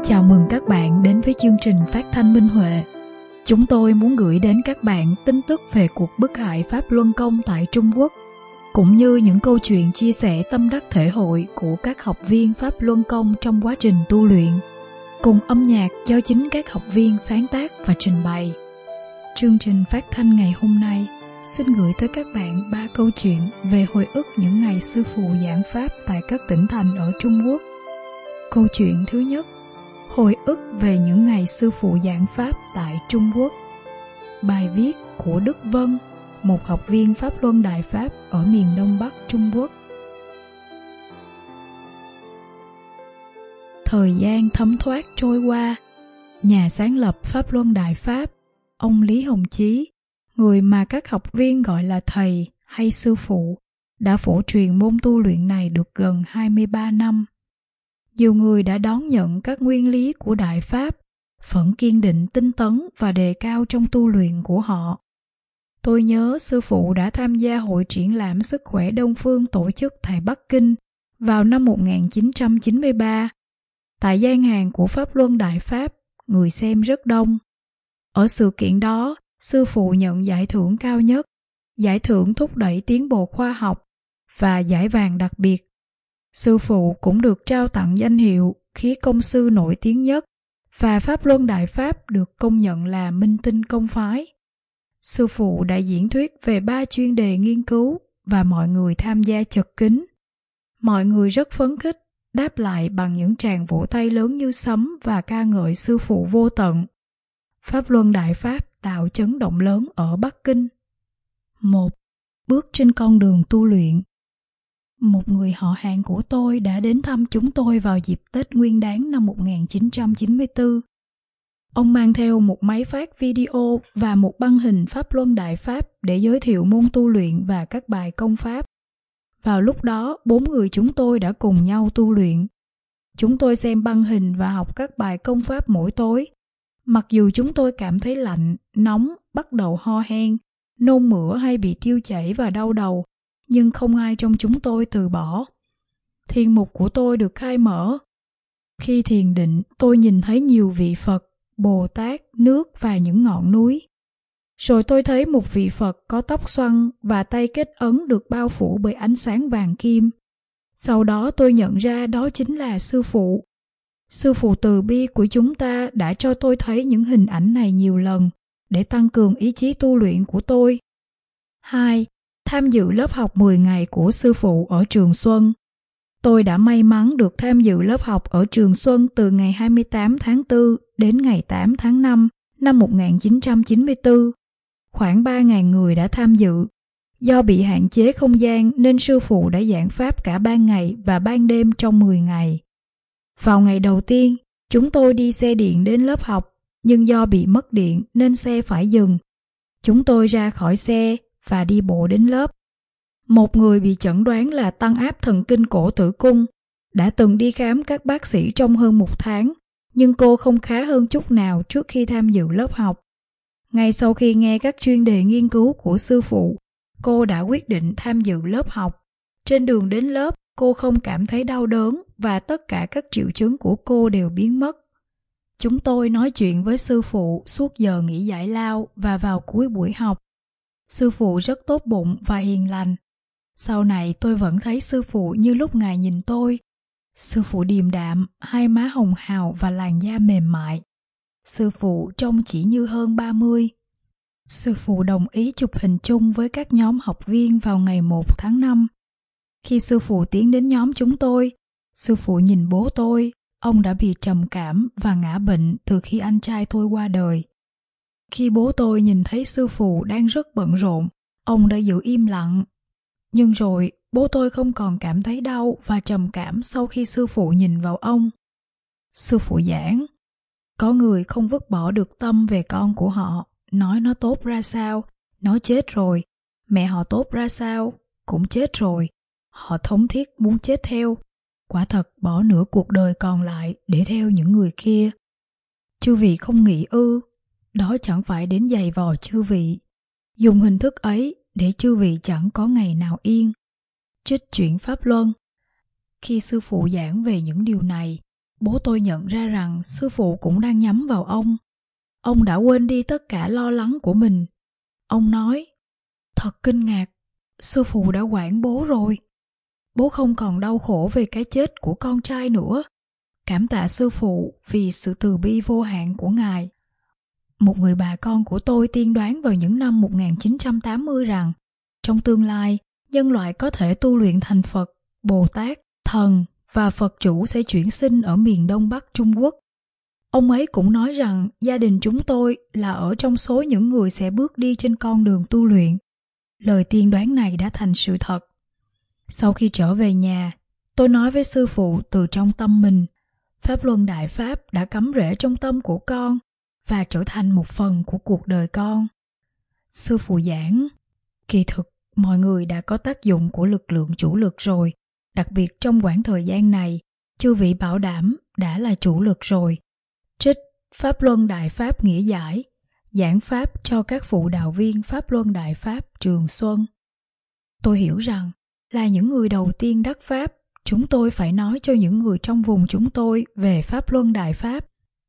Chào mừng các bạn đến với chương trình phát thanh Minh Huệ. Chúng tôi muốn gửi đến các bạn tin tức về cuộc bức hại Pháp Luân Công tại Trung Quốc, cũng như những câu chuyện chia sẻ tâm đắc thể hội của các học viên Pháp Luân Công trong quá trình tu luyện, cùng âm nhạc do chính các học viên sáng tác và trình bày. Chương trình phát thanh ngày hôm nay xin gửi tới các bạn 3 câu chuyện về hồi ức những ngày sư phụ giảng Pháp tại các tỉnh thành ở Trung Quốc. Câu chuyện thứ nhất, hồi ức về những ngày sư phụ giảng Pháp tại Trung Quốc. Bài viết của Đức Vân, một học viên Pháp Luân Đại Pháp ở miền Đông Bắc Trung Quốc. Thời gian thấm thoát trôi qua, nhà sáng lập Pháp Luân Đại Pháp, ông Lý Hồng Chí, người mà các học viên gọi là thầy hay sư phụ, đã phổ truyền môn tu luyện này được gần 23 năm. Nhiều người đã đón nhận các nguyên lý của Đại Pháp, vẫn kiên định tinh tấn và đề cao trong tu luyện của họ. Tôi nhớ sư phụ đã tham gia hội triển lãm sức khỏe Đông Phương tổ chức tại Bắc Kinh vào năm 1993. Tại gian hàng của Pháp Luân Đại Pháp, người xem rất đông. Ở sự kiện đó, sư phụ nhận giải thưởng cao nhất, giải thưởng thúc đẩy tiến bộ khoa học và giải vàng đặc biệt. Sư phụ cũng được trao tặng danh hiệu khí công sư nổi tiếng nhất và Pháp Luân Đại Pháp được công nhận là minh tinh công phái. Sư phụ đã diễn thuyết về 3 chuyên đề nghiên cứu và mọi người tham gia chật kín. Mọi người rất phấn khích, đáp lại bằng những tràng vỗ tay lớn như sấm và ca ngợi sư phụ vô tận. Pháp Luân Đại Pháp tạo chấn động lớn ở Bắc Kinh. 1. Bước trên con đường tu luyện. Một người họ hàng của tôi đã đến thăm chúng tôi vào dịp Tết Nguyên Đán năm 1994. Ông mang theo một máy phát video và một băng hình Pháp Luân Đại Pháp để giới thiệu môn tu luyện và các bài công pháp. Vào lúc đó, 4 người chúng tôi đã cùng nhau tu luyện. Chúng tôi xem băng hình và học các bài công pháp mỗi tối. Mặc dù chúng tôi cảm thấy lạnh, nóng, bắt đầu ho hen, nôn mửa hay bị tiêu chảy và đau đầu, nhưng không ai trong chúng tôi từ bỏ. Thiền mục của tôi được khai mở. Khi thiền định, tôi nhìn thấy nhiều vị Phật, Bồ Tát, nước và những ngọn núi. Rồi tôi thấy một vị Phật có tóc xoăn và tay kết ấn được bao phủ bởi ánh sáng vàng kim. Sau đó tôi nhận ra đó chính là sư phụ. Sư phụ từ bi của chúng ta đã cho tôi thấy những hình ảnh này nhiều lần để tăng cường ý chí tu luyện của tôi. 2. Tham dự lớp học 10 ngày của sư phụ ở Trường Xuân. Tôi đã may mắn được tham dự lớp học ở Trường Xuân từ ngày 28 tháng 4 đến ngày 8 tháng 5 năm 1994. Khoảng 3.000 người đã tham dự. Do bị hạn chế không gian nên sư phụ đã giảng pháp cả ban ngày và ban đêm trong 10 ngày. Vào ngày đầu tiên, chúng tôi đi xe điện đến lớp học, nhưng do bị mất điện nên xe phải dừng. Chúng tôi ra khỏi xe và đi bộ đến lớp. Một người bị chẩn đoán là tăng áp thần kinh cổ tử cung, đã từng đi khám các bác sĩ trong hơn 1 tháng, nhưng cô không khá hơn chút nào trước khi tham dự lớp học. Ngay sau khi nghe các chuyên đề nghiên cứu của sư phụ, cô đã quyết định tham dự lớp học. Trên đường đến lớp, cô không cảm thấy đau đớn và tất cả các triệu chứng của cô đều biến mất. Chúng tôi nói chuyện với sư phụ suốt giờ nghỉ giải lao và vào cuối buổi học. Sư phụ rất tốt bụng và hiền lành. Sau này tôi vẫn thấy sư phụ như lúc ngài nhìn tôi. Sư phụ điềm đạm, hai má hồng hào và làn da mềm mại. Sư phụ trông chỉ như hơn 30. Sư phụ đồng ý chụp hình chung với các nhóm học viên vào ngày 1 tháng 5. Khi sư phụ tiến đến nhóm chúng tôi, sư phụ nhìn bố tôi. Ông đã bị trầm cảm và ngã bệnh từ khi anh trai tôi qua đời. Khi bố tôi nhìn thấy sư phụ đang rất bận rộn, ông đã giữ im lặng. Nhưng rồi, bố tôi không còn cảm thấy đau và trầm cảm sau khi sư phụ nhìn vào ông. Sư phụ giảng, có người không vứt bỏ được tâm về con của họ, nói nó tốt ra sao, nó chết rồi, mẹ họ tốt ra sao, cũng chết rồi, họ thống thiết muốn chết theo. Quả thật bỏ nửa cuộc đời còn lại để theo những người kia. Chư vị không nghĩ ư? Đó chẳng phải đến giày vò chư vị. Dùng hình thức ấy để chư vị chẳng có ngày nào yên. Trích truyện Pháp Luân. Khi sư phụ giảng về những điều này, bố tôi nhận ra rằng sư phụ cũng đang nhắm vào ông. Ông đã quên đi tất cả lo lắng của mình. Ông nói, thật kinh ngạc, sư phụ đã quản bố rồi. Bố không còn đau khổ về cái chết của con trai nữa. Cảm tạ sư phụ vì sự từ bi vô hạn của Ngài. Một người bà con của tôi tiên đoán vào những năm 1980 rằng trong tương lai, nhân loại có thể tu luyện thành Phật, Bồ Tát, Thần và Phật chủ sẽ chuyển sinh ở miền Đông Bắc Trung Quốc. Ông ấy cũng nói rằng gia đình chúng tôi là ở trong số những người sẽ bước đi trên con đường tu luyện. Lời tiên đoán này đã thành sự thật. Sau khi trở về nhà, tôi nói với sư phụ từ trong tâm mình, Pháp Luân Đại Pháp đã cắm rễ trong tâm của con và trở thành một phần của cuộc đời con. Sư phụ giảng, kỳ thực mọi người đã có tác dụng của lực lượng chủ lực rồi, đặc biệt trong khoảng thời gian này, chư vị bảo đảm đã là chủ lực rồi. Trích Pháp Luân Đại Pháp nghĩa giải, giảng pháp cho các phụ đạo viên Pháp Luân Đại Pháp Trường Xuân. Tôi hiểu rằng là những người đầu tiên đắc Pháp, chúng tôi phải nói cho những người trong vùng chúng tôi về Pháp Luân Đại Pháp.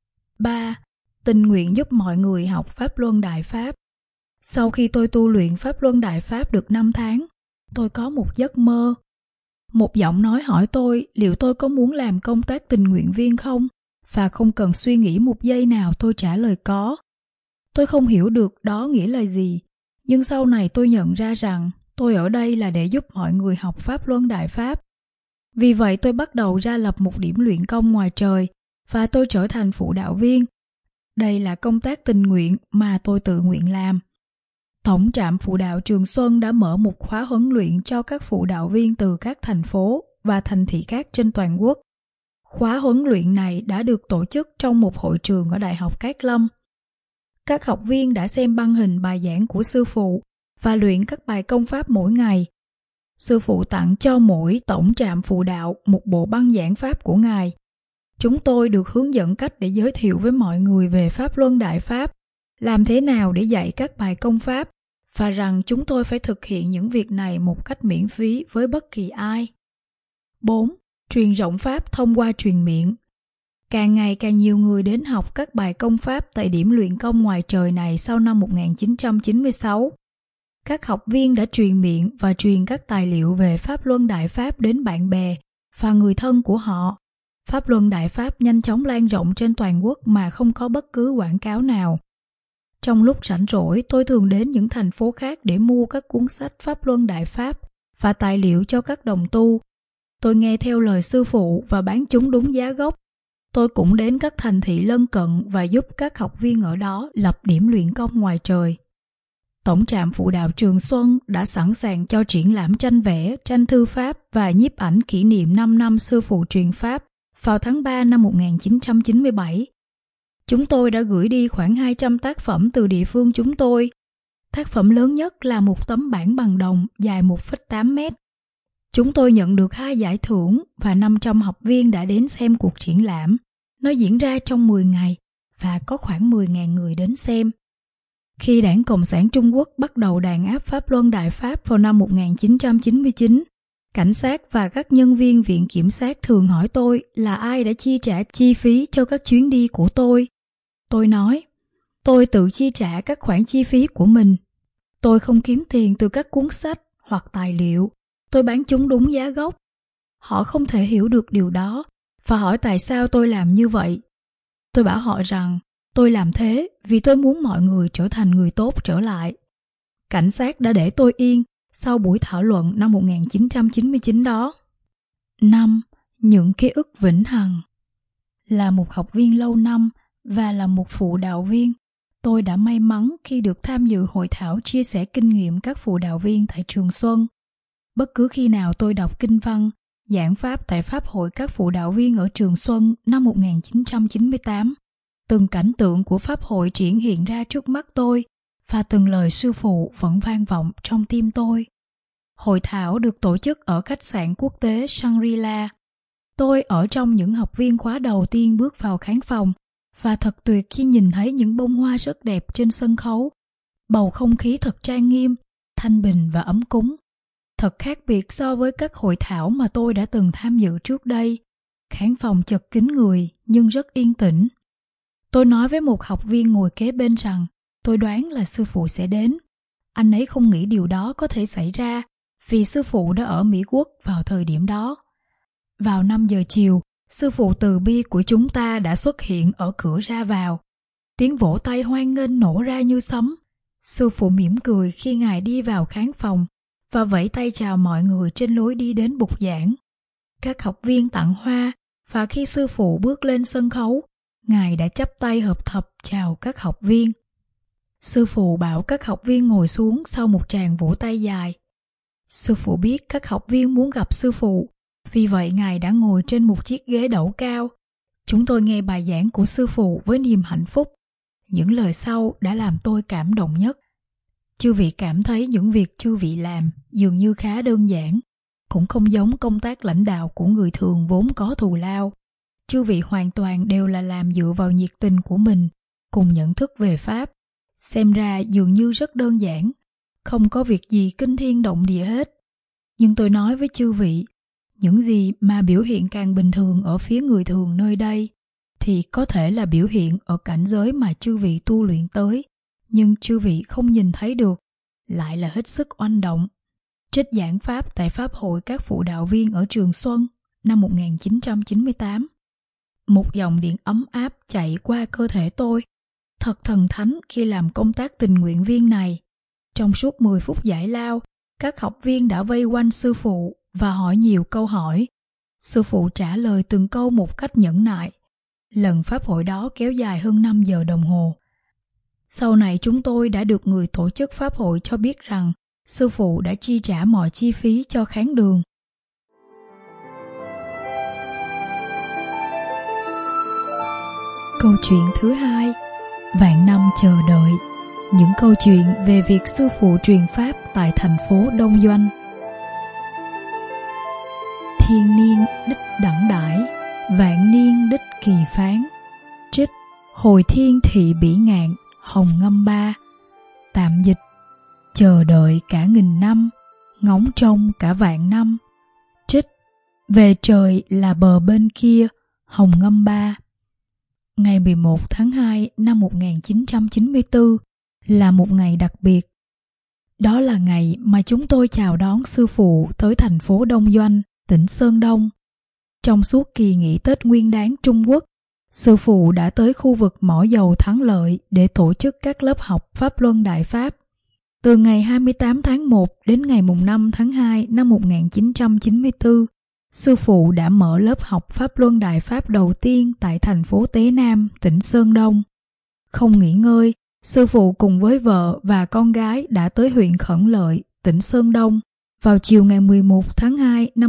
3. Tình nguyện giúp mọi người học Pháp Luân Đại Pháp. Sau khi tôi tu luyện Pháp Luân Đại Pháp được 5 tháng, tôi có một giấc mơ. Một giọng nói hỏi tôi liệu tôi có muốn làm công tác tình nguyện viên không, và không cần suy nghĩ một giây nào tôi trả lời có. Tôi không hiểu được đó nghĩa là gì, nhưng sau này tôi nhận ra rằng tôi ở đây là để giúp mọi người học Pháp Luân Đại Pháp. Vì vậy tôi bắt đầu ra lập một điểm luyện công ngoài trời và tôi trở thành phụ đạo viên. Đây là công tác tình nguyện mà tôi tự nguyện làm. Tổng trạm phụ đạo Trường Xuân đã mở một khóa huấn luyện cho các phụ đạo viên từ các thành phố và thành thị khác trên toàn quốc. Khóa huấn luyện này đã được tổ chức trong một hội trường ở Đại học Cát Lâm. Các học viên đã xem băng hình bài giảng của sư phụ và luyện các bài công pháp mỗi ngày. Sư phụ tặng cho mỗi tổng trạm phụ đạo một bộ băng giảng pháp của Ngài. Chúng tôi được hướng dẫn cách để giới thiệu với mọi người về Pháp Luân Đại Pháp, làm thế nào để dạy các bài công pháp, và rằng chúng tôi phải thực hiện những việc này một cách miễn phí với bất kỳ ai. 4. Truyền rộng Pháp thông qua truyền miệng. Càng ngày càng nhiều người đến học các bài công pháp tại điểm luyện công ngoài trời này sau năm 1996. Các học viên đã truyền miệng và truyền các tài liệu về Pháp Luân Đại Pháp đến bạn bè và người thân của họ. Pháp Luân Đại Pháp nhanh chóng lan rộng trên toàn quốc mà không có bất cứ quảng cáo nào. Trong lúc rảnh rỗi, tôi thường đến những thành phố khác để mua các cuốn sách Pháp Luân Đại Pháp và tài liệu cho các đồng tu. Tôi nghe theo lời sư phụ và bán chúng đúng giá gốc. Tôi cũng đến các thành thị lân cận và giúp các học viên ở đó lập điểm luyện công ngoài trời. Tổng trạm phụ đạo Trường Xuân đã sẵn sàng cho triển lãm tranh vẽ, tranh thư pháp và nhiếp ảnh kỷ niệm 5 năm sư phụ truyền Pháp vào tháng 3 năm 1997. Chúng tôi đã gửi đi khoảng 200 tác phẩm từ địa phương chúng tôi. Tác phẩm lớn nhất là một tấm bảng bằng đồng dài 1,8 mét. Chúng tôi nhận được 2 giải thưởng và 500 học viên đã đến xem cuộc triển lãm. Nó diễn ra trong 10 ngày và có khoảng 10.000 người đến xem. Khi Đảng Cộng sản Trung Quốc bắt đầu đàn áp Pháp Luân Đại Pháp vào năm 1999, cảnh sát và các nhân viên viện kiểm sát thường hỏi tôi là ai đã chi trả chi phí cho các chuyến đi của tôi. Tôi nói, tôi tự chi trả các khoản chi phí của mình. Tôi không kiếm tiền từ các cuốn sách hoặc tài liệu. Tôi bán chúng đúng giá gốc. Họ không thể hiểu được điều đó và hỏi tại sao tôi làm như vậy. Tôi bảo họ rằng tôi làm thế vì tôi muốn mọi người trở thành người tốt trở lại. Cảnh sát đã để tôi yên sau buổi thảo luận năm 1999 đó. 5. Những ký ức vĩnh hằng. Là một học viên lâu năm và là một phụ đạo viên, tôi đã may mắn khi được tham dự hội thảo chia sẻ kinh nghiệm các phụ đạo viên tại Trường Xuân. Bất cứ khi nào tôi đọc kinh văn, giảng pháp tại Pháp hội các phụ đạo viên ở Trường Xuân năm 1998, từng cảnh tượng của Pháp hội triển hiện ra trước mắt tôi và từng lời sư phụ vẫn vang vọng trong tim tôi. Hội thảo được tổ chức ở khách sạn quốc tế Shangri-La. Tôi ở trong những học viên khóa đầu tiên bước vào khán phòng và thật tuyệt khi nhìn thấy những bông hoa rất đẹp trên sân khấu. Bầu không khí thật trang nghiêm, thanh bình và ấm cúng. Thật khác biệt so với các hội thảo mà tôi đã từng tham dự trước đây. khán phòng chật kín người nhưng rất yên tĩnh. Tôi nói với một học viên ngồi kế bên rằng tôi đoán là sư phụ sẽ đến. Anh ấy không nghĩ điều đó có thể xảy ra vì sư phụ đã ở Mỹ Quốc vào thời điểm đó. Vào 5 giờ chiều, sư phụ từ bi của chúng ta đã xuất hiện ở cửa ra vào. Tiếng vỗ tay hoan nghênh nổ ra như sấm. Sư phụ mỉm cười khi Ngài đi vào khán phòng và vẫy tay chào mọi người trên lối đi đến bục giảng. Các học viên tặng hoa và khi sư phụ bước lên sân khấu, Ngài đã chắp tay hợp thập chào các học viên. Sư phụ bảo các học viên ngồi xuống sau một tràng vỗ tay dài. Sư phụ biết các học viên muốn gặp sư phụ, vì vậy Ngài đã ngồi trên một chiếc ghế đẩu cao. Chúng tôi nghe bài giảng của sư phụ với niềm hạnh phúc. Những lời sau đã làm tôi cảm động nhất. Chư vị cảm thấy những việc chư vị làm dường như khá đơn giản, cũng không giống công tác lãnh đạo của người thường vốn có thù lao. Chư vị hoàn toàn đều là làm dựa vào nhiệt tình của mình, cùng nhận thức về Pháp. Xem ra dường như rất đơn giản, không có việc gì kinh thiên động địa hết. Nhưng tôi nói với chư vị, những gì mà biểu hiện càng bình thường ở phía người thường nơi đây, thì có thể là biểu hiện ở cảnh giới mà chư vị tu luyện tới, nhưng chư vị không nhìn thấy được, lại là hết sức oanh động. Trích giảng Pháp tại Pháp hội các phụ đạo viên ở Trường Xuân năm 1998. Một dòng điện ấm áp chạy qua cơ thể tôi. Thật thần thánh khi làm công tác tình nguyện viên này. Trong suốt 10 phút giải lao, các học viên đã vây quanh sư phụ và hỏi nhiều câu hỏi. Sư phụ trả lời từng câu một cách nhẫn nại. Lần pháp hội đó kéo dài hơn 5 giờ đồng hồ. Sau này chúng tôi đã được người tổ chức pháp hội cho biết rằng sư phụ đã chi trả mọi chi phí cho khán đường. Câu chuyện thứ 2. Vạn năm chờ đợi. Những câu chuyện về việc sư phụ truyền Pháp tại thành phố Đông Doanh. Thiên niên đích đẳng đãi, vạn niên đích kỳ phán. Trích Hồi thiên thị bỉ ngạn, hồng ngâm ba. Tạm dịch: chờ đợi cả nghìn năm, ngóng trông cả vạn năm. Trích Về trời là bờ bên kia, hồng ngâm ba. Ngày 11 tháng 2 năm 1994 là một ngày đặc biệt. Đó là ngày mà chúng tôi chào đón sư phụ tới thành phố Đông Doanh, tỉnh Sơn Đông. Trong suốt kỳ nghỉ Tết Nguyên đán Trung Quốc, sư phụ đã tới khu vực mỏ dầu Thắng Lợi để tổ chức các lớp học Pháp Luân Đại Pháp. Từ ngày 28 tháng 1 đến ngày 5 tháng 2 năm 1994, sư phụ đã mở lớp học Pháp Luân Đại Pháp đầu tiên tại thành phố Tế Nam, tỉnh Sơn Đông. Không nghỉ ngơi, sư phụ cùng với vợ và con gái đã tới huyện Khẩn Lợi, tỉnh Sơn Đông vào chiều ngày 11 tháng 2 năm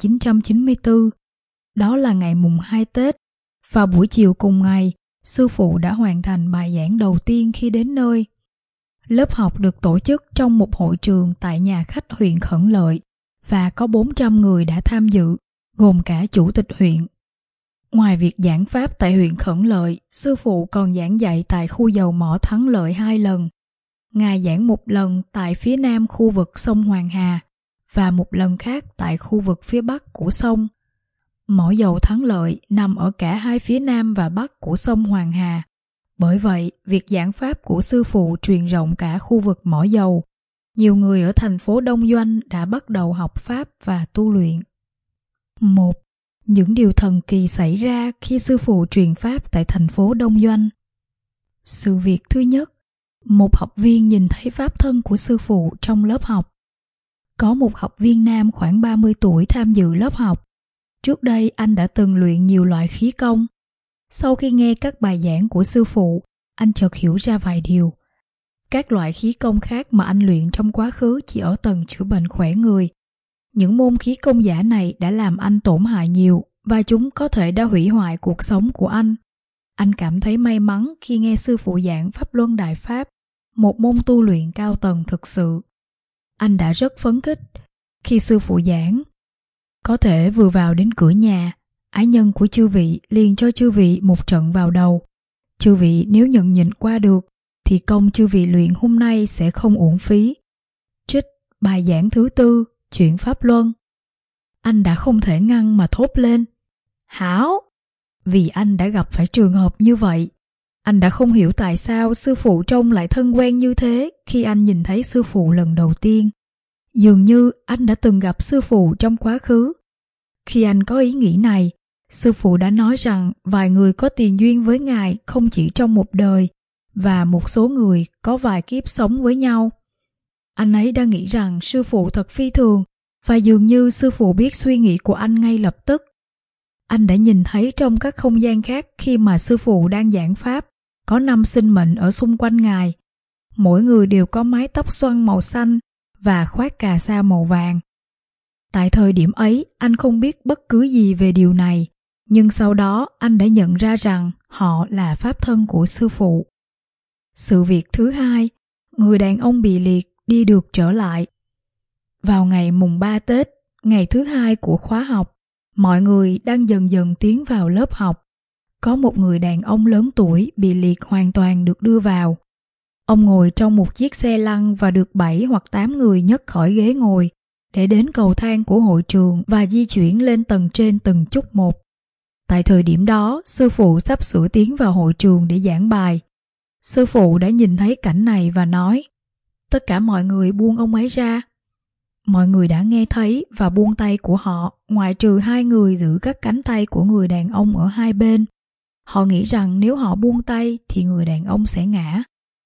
1994. Đó là ngày mùng 2 Tết. Vào buổi chiều cùng ngày, sư phụ đã hoàn thành bài giảng đầu tiên khi đến nơi. Lớp học được tổ chức trong một hội trường tại nhà khách huyện Khẩn Lợi và có 400 người đã tham dự, gồm cả chủ tịch huyện. Ngoài việc giảng Pháp tại huyện Khẩn Lợi, sư phụ còn giảng dạy tại khu dầu mỏ Thắng Lợi 2 lần. Ngài giảng một lần tại phía nam khu vực sông Hoàng Hà và một lần khác tại khu vực phía bắc của sông. Mỏ dầu Thắng Lợi nằm ở cả hai phía nam và bắc của sông Hoàng Hà. Bởi vậy, việc giảng Pháp của sư phụ truyền rộng cả khu vực mỏ dầu. Nhiều người ở thành phố Đông Doanh đã bắt đầu học Pháp và tu luyện. 1. Những điều thần kỳ xảy ra khi sư phụ truyền Pháp tại thành phố Đông Doanh. Sự việc thứ nhất, một học viên nhìn thấy Pháp thân của sư phụ trong lớp học. Có một học viên nam khoảng 30 tuổi tham dự lớp học. Trước đây anh đã từng luyện nhiều loại khí công. Sau khi nghe các bài giảng của sư phụ, anh chợt hiểu ra vài điều. Các loại khí công khác mà anh luyện trong quá khứ chỉ ở tầng chữa bệnh khỏe người. Những môn khí công giả này đã làm anh tổn hại nhiều và chúng có thể đã hủy hoại cuộc sống của anh. Anh cảm thấy may mắn khi nghe sư phụ giảng Pháp Luân Đại Pháp, một môn tu luyện cao tầng thực sự. Anh đã rất phấn khích khi sư phụ giảng. Có thể vừa vào đến cửa nhà, ái nhân của chư vị liền cho chư vị một trận vào đầu. Chư vị nếu nhận nhịn qua được, thì công chư vị luyện hôm nay sẽ không uổng phí. Trích bài giảng thứ 4, chuyện Pháp Luân. Anh đã không thể ngăn mà thốt lên. Hảo! Vì anh đã gặp phải trường hợp như vậy. Anh đã không hiểu tại sao sư phụ trông lại thân quen như thế khi anh nhìn thấy sư phụ lần đầu tiên. Dường như anh đã từng gặp sư phụ trong quá khứ. Khi anh có ý nghĩ này, sư phụ đã nói rằng vài người có tiền duyên với ngài không chỉ trong một đời, và một số người có vài kiếp sống với nhau. Anh ấy đã nghĩ rằng sư phụ thật phi thường, và dường như sư phụ biết suy nghĩ của anh ngay lập tức. Anh đã nhìn thấy trong các không gian khác khi mà sư phụ đang giảng pháp, có 5 sinh mệnh ở xung quanh ngài. Mỗi người đều có mái tóc xoăn màu xanh và khoác cà sa màu vàng. Tại thời điểm ấy, anh không biết bất cứ gì về điều này, nhưng sau đó anh đã nhận ra rằng họ là pháp thân của sư phụ. Sự việc thứ hai, người đàn ông bị liệt đi được trở lại. Vào ngày mùng 3 Tết, ngày thứ hai của khóa học, mọi người đang dần dần tiến vào lớp học. Có một người đàn ông lớn tuổi bị liệt hoàn toàn được đưa vào. Ông ngồi trong một chiếc xe lăn và được 7 hoặc 8 người nhấc khỏi ghế ngồi để đến cầu thang của hội trường và di chuyển lên tầng trên từng chút một. Tại thời điểm đó, sư phụ sắp sửa tiến vào hội trường để giảng bài. Sư phụ đã nhìn thấy cảnh này và nói: "Tất cả mọi người buông ông ấy ra." Mọi người đã nghe thấy và buông tay của họ, ngoại trừ 2 người giữ các cánh tay của người đàn ông ở hai bên. Họ nghĩ rằng nếu họ buông tay thì người đàn ông sẽ ngã.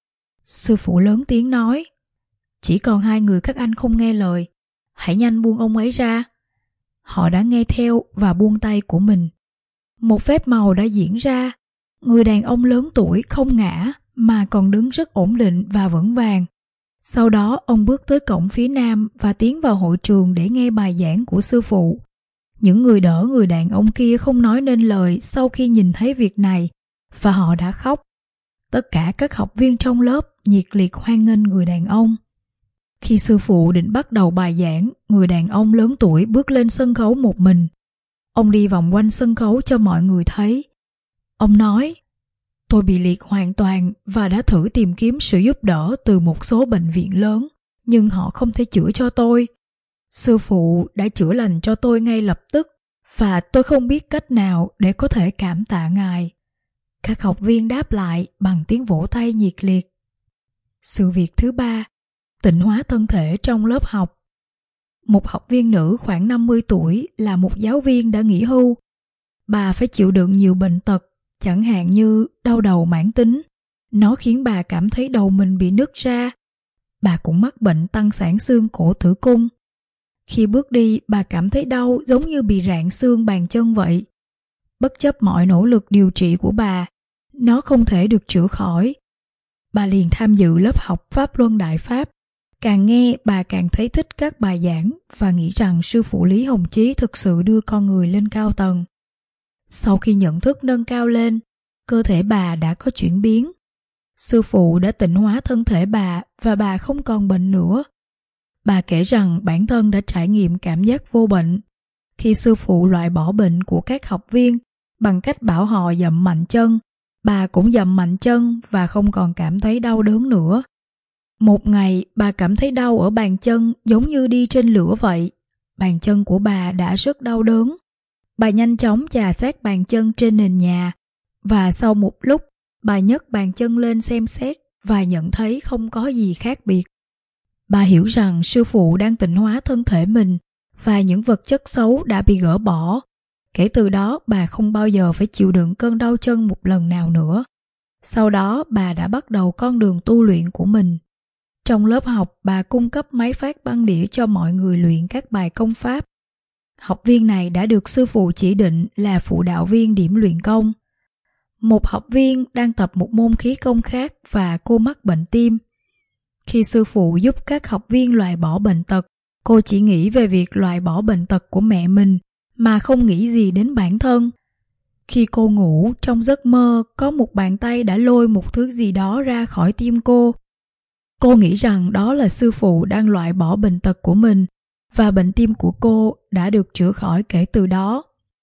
Sư phụ lớn tiếng nói: "Chỉ còn 2 người các anh không nghe lời, hãy nhanh buông ông ấy ra." Họ đã nghe theo và buông tay của mình. Một phép màu đã diễn ra. Người đàn ông lớn tuổi không ngã mà còn đứng rất ổn định và vững vàng. Sau đó ông bước tới cổng phía nam và tiến vào hội trường để nghe bài giảng của sư phụ. Những người đỡ người đàn ông kia không nói nên lời sau khi nhìn thấy việc này, và họ đã khóc. Tất cả các học viên trong lớp nhiệt liệt hoan nghênh người đàn ông. Khi sư phụ định bắt đầu bài giảng, người đàn ông lớn tuổi bước lên sân khấu một mình. Ông đi vòng quanh sân khấu cho mọi người thấy. Ông nói: "Tôi bị liệt hoàn toàn và đã thử tìm kiếm sự giúp đỡ từ một số bệnh viện lớn, nhưng họ không thể chữa cho tôi. Sư phụ đã chữa lành cho tôi ngay lập tức, và tôi không biết cách nào để có thể cảm tạ ngài." Các học viên đáp lại bằng tiếng vỗ tay nhiệt liệt. Sự việc thứ ba, tịnh hóa thân thể trong lớp học. Một học viên nữ khoảng 50 tuổi là một giáo viên đã nghỉ hưu. Bà phải chịu đựng nhiều bệnh tật, chẳng hạn như đau đầu mãn tính. Nó khiến bà cảm thấy đầu mình bị nứt ra. Bà cũng mắc bệnh tăng sản xương cổ tử cung. Khi bước đi, bà cảm thấy đau giống như bị rạn xương bàn chân vậy. Bất chấp mọi nỗ lực điều trị của bà, nó không thể được chữa khỏi. Bà liền tham dự lớp học Pháp Luân Đại Pháp. Càng nghe, bà càng thấy thích các bài giảng và nghĩ rằng sư phụ Lý Hồng Chí thực sự đưa con người lên cao tầng. Sau khi nhận thức nâng cao lên, cơ thể bà đã có chuyển biến. Sư phụ đã tịnh hóa thân thể bà và bà không còn bệnh nữa. Bà kể rằng bản thân đã trải nghiệm cảm giác vô bệnh khi sư phụ loại bỏ bệnh của các học viên bằng cách bảo họ dậm mạnh chân. Bà cũng dậm mạnh chân và không còn cảm thấy đau đớn nữa. Một ngày, bà cảm thấy đau ở bàn chân giống như đi trên lửa vậy. Bàn chân của bà đã rất đau đớn. Bà nhanh chóng chà sát bàn chân trên nền nhà, và sau một lúc, bà nhấc bàn chân lên xem xét và nhận thấy không có gì khác biệt. Bà hiểu rằng sư phụ đang tịnh hóa thân thể mình và những vật chất xấu đã bị gỡ bỏ. Kể từ đó, bà không bao giờ phải chịu đựng cơn đau chân một lần nào nữa. Sau đó, bà đã bắt đầu con đường tu luyện của mình. Trong lớp học, bà cung cấp máy phát băng đĩa cho mọi người luyện các bài công pháp. Học viên này đã được sư phụ chỉ định là phụ đạo viên điểm luyện công. Một học viên đang tập một môn khí công khác và cô mắc bệnh tim. Khi sư phụ giúp các học viên loại bỏ bệnh tật, cô chỉ nghĩ về việc loại bỏ bệnh tật của mẹ mình mà không nghĩ gì đến bản thân. Khi cô ngủ, trong giấc mơ có một bàn tay đã lôi một thứ gì đó ra khỏi tim cô. Cô nghĩ rằng đó là sư phụ đang loại bỏ bệnh tật của mình, và bệnh tim của cô đã được chữa khỏi kể từ đó.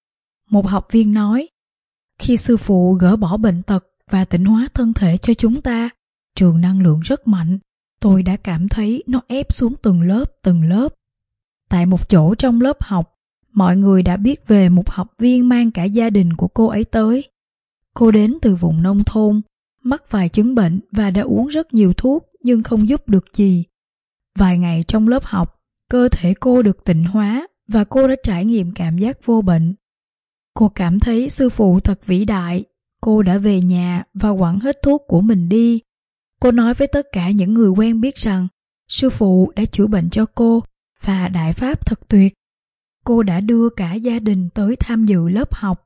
Một học viên nói: "Khi sư phụ gỡ bỏ bệnh tật và tịnh hóa thân thể cho chúng ta, trường năng lượng rất mạnh. Tôi đã cảm thấy nó ép xuống từng lớp. Tại một chỗ trong lớp học, Mọi người đã biết về một học viên mang cả gia đình của cô ấy tới. Cô đến từ vùng nông thôn, mắc vài chứng bệnh và đã uống rất nhiều thuốc nhưng không giúp được gì. Vài ngày trong lớp học, cơ thể cô được tịnh hóa và cô đã trải nghiệm cảm giác vô bệnh. Cô cảm thấy sư phụ thật vĩ đại. Cô đã về nhà và quẳng hết thuốc của mình đi. Cô nói với tất cả những người quen biết rằng sư phụ đã chữa bệnh cho cô và đại pháp thật tuyệt. Cô đã đưa cả gia đình tới tham dự lớp học.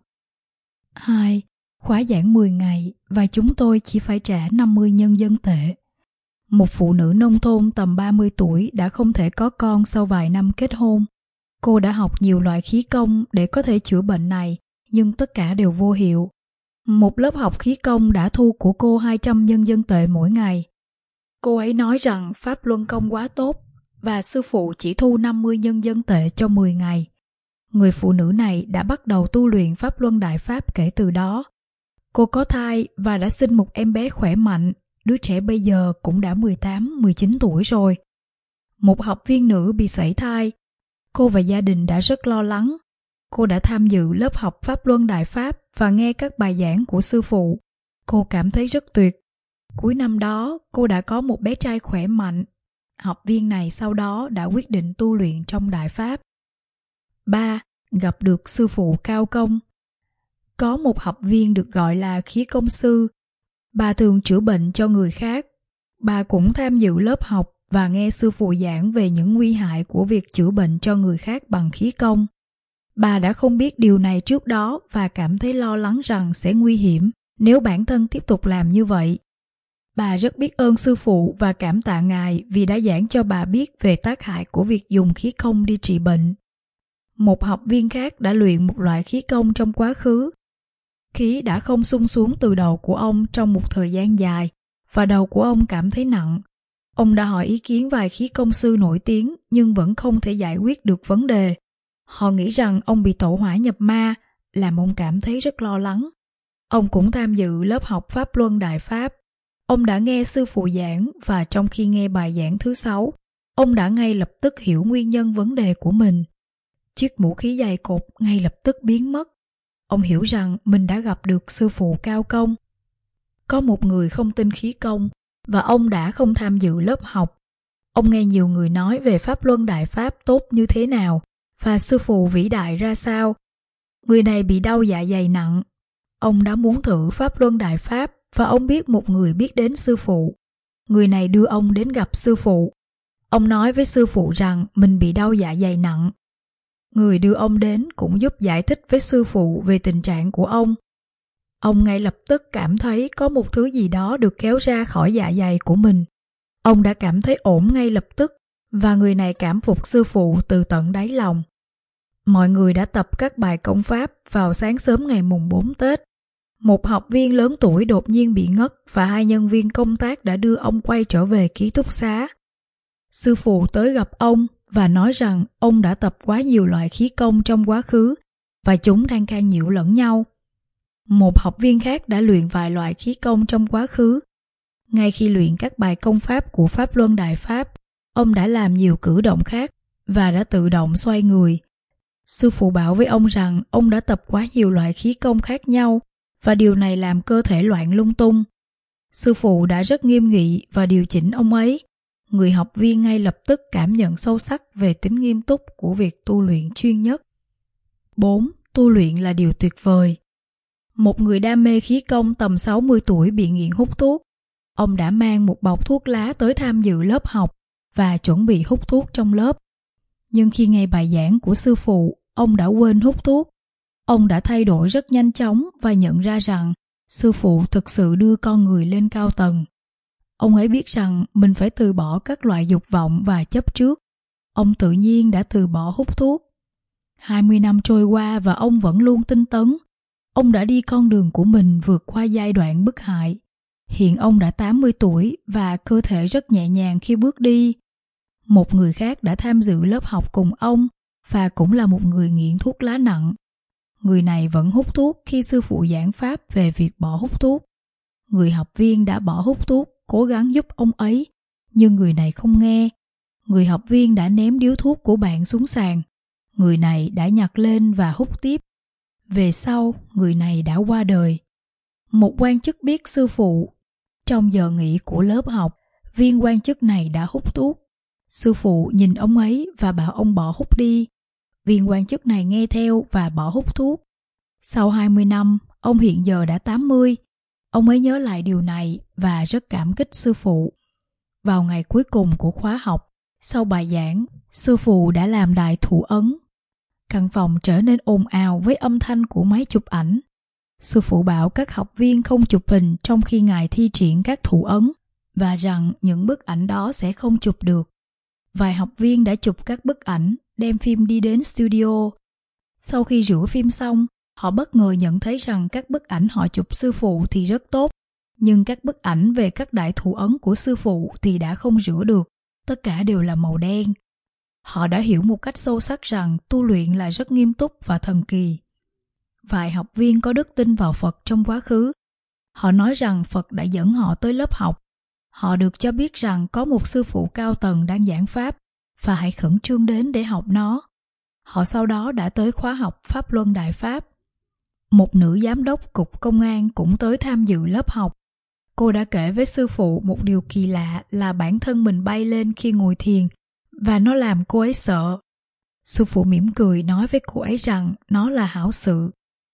2. Khóa giảng 10 ngày và chúng tôi chỉ phải trả 50 nhân dân tệ. Một phụ nữ nông thôn tầm 30 tuổi đã không thể có con sau vài năm kết hôn. Cô đã học nhiều loại khí công để có thể chữa bệnh này, nhưng tất cả đều vô hiệu. Một lớp học khí công đã thu của cô 200 nhân dân tệ mỗi ngày. Cô ấy nói rằng pháp luân công quá tốt và sư phụ chỉ thu 50 nhân dân tệ cho 10 ngày. Người phụ nữ này đã bắt đầu tu luyện pháp luân đại pháp kể từ đó. Cô có thai và đã sinh một em bé khỏe mạnh. Đứa trẻ bây giờ cũng đã 18-19 tuổi rồi. Một học viên nữ bị sảy thai. Cô và gia đình đã rất lo lắng. Cô đã tham dự lớp học pháp luân đại pháp và nghe các bài giảng của sư phụ. Cô cảm thấy rất tuyệt. Cuối năm đó, cô đã có một bé trai khỏe mạnh. Học viên này sau đó đã quyết định tu luyện trong đại pháp. 3. Gặp được sư phụ cao công. Có một học viên được gọi là khí công sư. Bà thường chữa bệnh cho người khác. Bà cũng tham dự lớp học và nghe sư phụ giảng về những nguy hại của việc chữa bệnh cho người khác bằng khí công. Bà đã không biết điều này trước đó và cảm thấy lo lắng rằng sẽ nguy hiểm nếu bản thân tiếp tục làm như vậy. Bà rất biết ơn sư phụ và cảm tạ Ngài vì đã giảng cho bà biết về tác hại của việc dùng khí công đi trị bệnh. Một học viên khác đã luyện một loại khí công trong quá khứ. Khí đã không xung xuống từ đầu của ông trong một thời gian dài và đầu của ông cảm thấy nặng. Ông đã hỏi ý kiến vài khí công sư nổi tiếng nhưng vẫn không thể giải quyết được vấn đề. Họ nghĩ rằng ông bị tẩu hỏa nhập ma, làm ông cảm thấy rất lo lắng. Ông cũng tham dự lớp học Pháp Luân Đại Pháp. Ông đã nghe sư phụ giảng và trong khi nghe bài giảng thứ 6, ông đã ngay lập tức hiểu nguyên nhân vấn đề của mình. Chiếc mũ khí dày cộp ngay lập tức biến mất. Ông hiểu rằng mình đã gặp được sư phụ cao công. Có một người không tin khí công và ông đã không tham dự lớp học. Ông nghe nhiều người nói về Pháp Luân Đại Pháp tốt như thế nào và sư phụ vĩ đại ra sao. Người này bị đau dạ dày nặng. Ông đã muốn thử Pháp Luân Đại Pháp và ông biết một người biết đến sư phụ. Người này đưa ông đến gặp sư phụ. Ông nói với sư phụ rằng mình bị đau dạ dày nặng. Người đưa ông đến cũng giúp giải thích với sư phụ về tình trạng của ông. Ông ngay lập tức cảm thấy có một thứ gì đó được kéo ra khỏi dạ dày của mình. Ông đã cảm thấy ổn ngay lập tức và người này cảm phục sư phụ từ tận đáy lòng. Mọi người đã tập các bài công pháp vào sáng sớm ngày mùng 4 Tết. Một học viên lớn tuổi đột nhiên bị ngất và 2 nhân viên công tác đã đưa ông quay trở về ký túc xá. Sư phụ tới gặp ông và nói rằng ông đã tập quá nhiều loại khí công trong quá khứ và chúng đang can nhiễu lẫn nhau. Một học viên khác đã luyện vài loại khí công trong quá khứ. Ngay khi luyện các bài công pháp của Pháp Luân Đại Pháp, ông đã làm nhiều cử động khác và đã tự động xoay người. Sư phụ bảo với ông rằng ông đã tập quá nhiều loại khí công khác nhau và điều này làm cơ thể loạn lung tung. Sư phụ đã rất nghiêm nghị và điều chỉnh ông ấy. Người học viên ngay lập tức cảm nhận sâu sắc về tính nghiêm túc của việc tu luyện chuyên nhất. 4. Tu luyện là điều tuyệt vời. Một người đam mê khí công tầm 60 tuổi bị nghiện hút thuốc. Ông đã mang một bọc thuốc lá tới tham dự lớp học và chuẩn bị hút thuốc trong lớp. Nhưng khi nghe bài giảng của sư phụ, ông đã quên hút thuốc. Ông đã thay đổi rất nhanh chóng và nhận ra rằng sư phụ thực sự đưa con người lên cao tầng. Ông ấy biết rằng mình phải từ bỏ các loại dục vọng và chấp trước. Ông tự nhiên đã từ bỏ hút thuốc. 20 năm trôi qua và ông vẫn luôn tinh tấn. Ông đã đi con đường của mình vượt qua giai đoạn bức hại. Hiện ông đã 80 tuổi và cơ thể rất nhẹ nhàng khi bước đi. Một người khác đã tham dự lớp học cùng ông và cũng là một người nghiện thuốc lá nặng. Người này vẫn hút thuốc khi sư phụ giảng pháp về việc bỏ hút thuốc. Người học viên đã bỏ hút thuốc, cố gắng giúp ông ấy, nhưng người này không nghe. Người học viên đã ném điếu thuốc của bạn xuống sàn. người này đã nhặt lên và hút tiếp. Về sau, người này đã qua đời. Một quan chức biết sư phụ. Trong giờ nghỉ của lớp học, viên quan chức này đã hút thuốc. Sư phụ nhìn ông ấy và bảo ông bỏ hút đi. Viên quan chức này nghe theo và bỏ hút thuốc. Sau 20 năm, ông hiện giờ đã 80. Ông ấy nhớ lại điều này và rất cảm kích sư phụ. Vào ngày cuối cùng của khóa học, sau bài giảng, sư phụ đã làm đại thụ ấn. Căn phòng trở nên ồn ào với âm thanh của máy chụp ảnh. Sư phụ bảo các học viên không chụp hình trong khi Ngài thi triển các thủ ấn và rằng những bức ảnh đó sẽ không chụp được. Vài học viên đã chụp các bức ảnh, đem phim đi đến studio. Sau khi rửa phim xong, họ bất ngờ nhận thấy rằng các bức ảnh họ chụp sư phụ thì rất tốt, nhưng các bức ảnh về các đại thủ ấn của sư phụ thì đã không rửa được, tất cả đều là màu đen. Họ đã hiểu một cách sâu sắc rằng tu luyện là rất nghiêm túc và thần kỳ. Vài học viên có đức tin vào Phật trong quá khứ. Họ nói rằng Phật đã dẫn họ tới lớp học. Họ được cho biết rằng có một sư phụ cao tầng đang giảng Pháp và hãy khẩn trương đến để học nó. Họ sau đó đã tới khóa học Pháp Luân Đại Pháp. Một nữ giám đốc cục công an cũng tới tham dự lớp học. Cô đã kể với sư phụ một điều kỳ lạ là bản thân mình bay lên khi ngồi thiền và nó làm cô ấy sợ. Sư phụ mỉm cười nói với cô ấy rằng nó là hảo sự.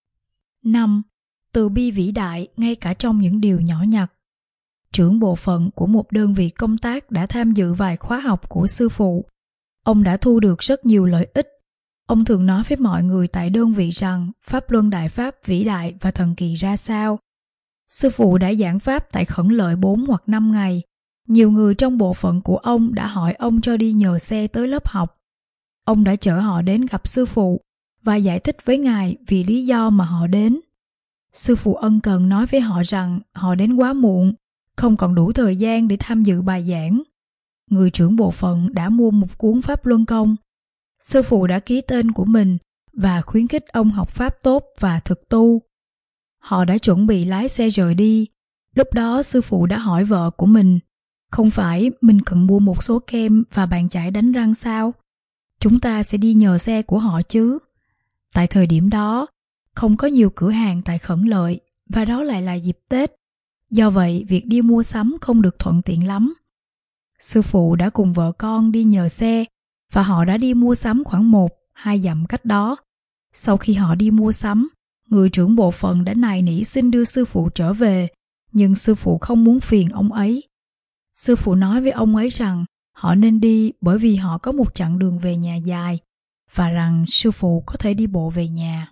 5. Từ bi vĩ đại ngay cả trong những điều nhỏ nhặt. Trưởng bộ phận của một đơn vị công tác đã tham dự vài khóa học của sư phụ. Ông đã thu được rất nhiều lợi ích. Ông thường nói với mọi người tại đơn vị rằng Pháp Luân Đại Pháp vĩ đại và thần kỳ ra sao. Sư phụ đã giảng Pháp tại Khẩn Lợi 4 hoặc 5 ngày. Nhiều người trong bộ phận của ông đã hỏi ông cho đi nhờ xe tới lớp học. Ông đã chở họ đến gặp sư phụ và giải thích với Ngài vì lý do mà họ đến. Sư phụ ân cần nói với họ rằng họ đến quá muộn, không còn đủ thời gian để tham dự bài giảng. Người trưởng bộ phận đã mua một cuốn Pháp Luân Công. Sư phụ đã ký tên của mình và khuyến khích ông học Pháp tốt và thực tu. Họ đã chuẩn bị lái xe rời đi. Lúc đó sư phụ đã hỏi vợ của mình, không phải mình cần mua một số kem và bàn chải đánh răng sao? Chúng ta sẽ đi nhờ xe của họ chứ. Tại thời điểm đó, không có nhiều cửa hàng tại Khẩn Lợi và đó lại là dịp Tết. Do vậy, việc đi mua sắm không được thuận tiện lắm. Sư phụ đã cùng vợ con đi nhờ xe và họ đã đi mua sắm khoảng 1-2 dặm cách đó. Sau khi họ đi mua sắm, người trưởng bộ phận đã nài nỉ xin đưa sư phụ trở về, nhưng sư phụ không muốn phiền ông ấy. Sư phụ nói với ông ấy rằng họ nên đi bởi vì họ có một chặng đường về nhà dài và rằng sư phụ có thể đi bộ về nhà.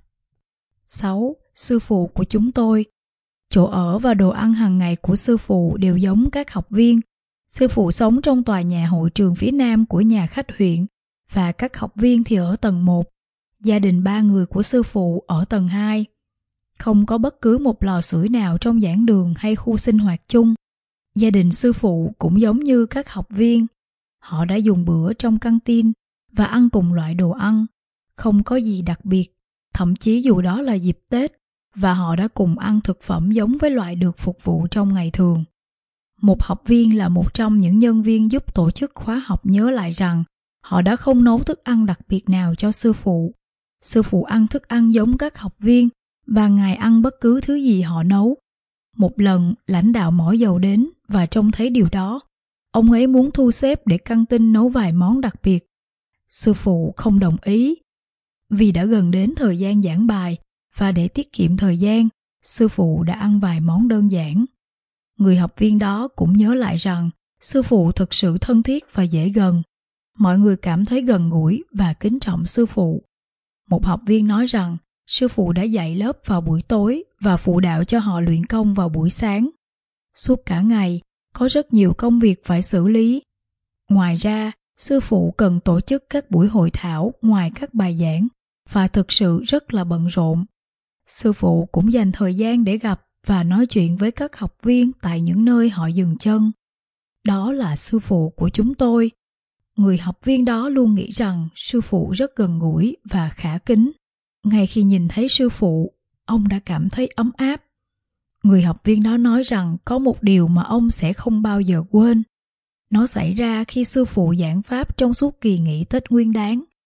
6. Sư phụ của chúng tôi. Chỗ ở và đồ ăn hàng ngày của sư phụ đều giống các học viên. Sư phụ sống trong tòa nhà hội trường phía nam của nhà khách huyện và các học viên thì ở tầng 1. Gia đình 3 người của sư phụ ở tầng 2. Không có bất cứ một lò sưởi nào trong giảng đường hay khu sinh hoạt chung. Gia đình sư phụ cũng giống như các học viên. Họ đã dùng bữa trong căng tin và ăn cùng loại đồ ăn. Không có gì đặc biệt, thậm chí dù đó là dịp Tết, và họ đã cùng ăn thực phẩm giống với loại được phục vụ trong ngày thường. Một học viên là một trong những nhân viên giúp tổ chức khóa học nhớ lại rằng họ đã không nấu thức ăn đặc biệt nào cho sư phụ. Sư phụ ăn thức ăn giống các học viên và Ngài ăn bất cứ thứ gì họ nấu. Một lần, lãnh đạo mỏ dầu đến và trông thấy điều đó. Ông ấy muốn thu xếp để căng tin nấu vài món đặc biệt. Sư phụ không đồng ý. Vì đã gần đến thời gian giảng bài và để tiết kiệm thời gian, sư phụ đã ăn vài món đơn giản. Người học viên đó cũng nhớ lại rằng sư phụ thực sự thân thiết và dễ gần. Mọi người cảm thấy gần gũi và kính trọng sư phụ. Một học viên nói rằng sư phụ đã dạy lớp vào buổi tối và phụ đạo cho họ luyện công vào buổi sáng. Suốt cả ngày, có rất nhiều công việc phải xử lý. Ngoài ra, sư phụ cần tổ chức các buổi hội thảo ngoài các bài giảng và thực sự rất là bận rộn. Sư phụ cũng dành thời gian để gặp và nói chuyện với các học viên tại những nơi họ dừng chân. Đó là sư phụ của chúng tôi. Người học viên đó luôn nghĩ rằng sư phụ rất gần gũi và khả kính. Ngay khi nhìn thấy sư phụ, ông đã cảm thấy ấm áp. Người học viên đó nói rằng có một điều mà ông sẽ không bao giờ quên. Nó xảy ra khi sư phụ giảng pháp trong suốt kỳ nghỉ Tết Nguyên Đán.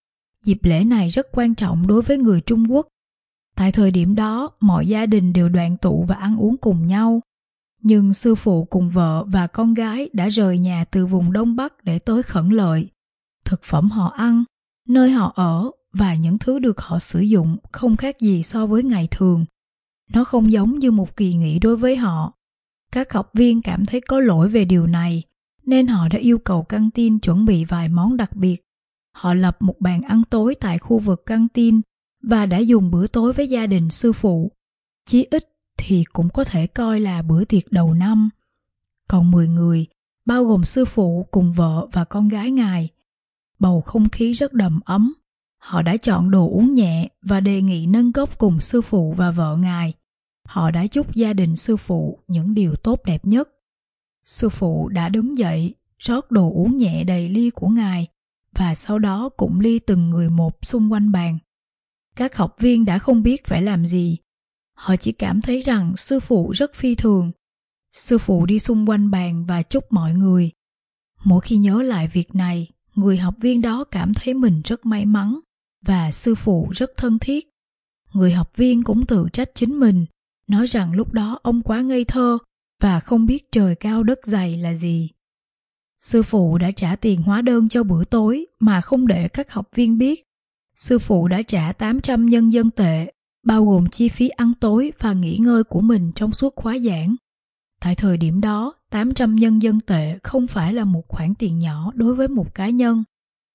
Dịp lễ này rất quan trọng đối với người Trung Quốc. Tại thời điểm đó, mọi gia đình đều đoàn tụ và ăn uống cùng nhau. Nhưng sư phụ cùng vợ và con gái đã rời nhà từ vùng Đông Bắc để tới Khẩn Lợi. Thực phẩm họ ăn, nơi họ ở và những thứ được họ sử dụng không khác gì so với ngày thường. Nó không giống như một kỳ nghỉ đối với họ. Các học viên cảm thấy có lỗi về điều này, nên họ đã yêu cầu căng tin chuẩn bị vài món đặc biệt. Họ lập một bàn ăn tối tại khu vực căng tin và đã dùng bữa tối với gia đình sư phụ. Chí ít thì cũng có thể coi là bữa tiệc đầu năm. Còn 10 người, bao gồm sư phụ cùng vợ và con gái ngài. Bầu không khí rất đầm ấm. Họ đã chọn đồ uống nhẹ và đề nghị nâng cốc cùng sư phụ và vợ ngài. Họ đã chúc gia đình sư phụ những điều tốt đẹp nhất. Sư phụ đã đứng dậy, rót đồ uống nhẹ đầy ly của ngài và sau đó cũng ly từng người một xung quanh bàn. Các học viên đã không biết phải làm gì. Họ chỉ cảm thấy rằng sư phụ rất phi thường. Sư phụ đi xung quanh bàn và chúc mọi người. Mỗi khi nhớ lại việc này, người học viên đó cảm thấy mình rất may mắn và sư phụ rất thân thiết. Người học viên cũng tự trách chính mình, nói rằng lúc đó ông quá ngây thơ và không biết trời cao đất dày là gì. Sư phụ đã trả tiền hóa đơn cho bữa tối mà không để các học viên biết. Sư phụ đã trả 800 nhân dân tệ, bao gồm chi phí ăn tối và nghỉ ngơi của mình trong suốt khóa giảng. Tại thời điểm đó, 800 nhân dân tệ không phải là một khoản tiền nhỏ đối với một cá nhân.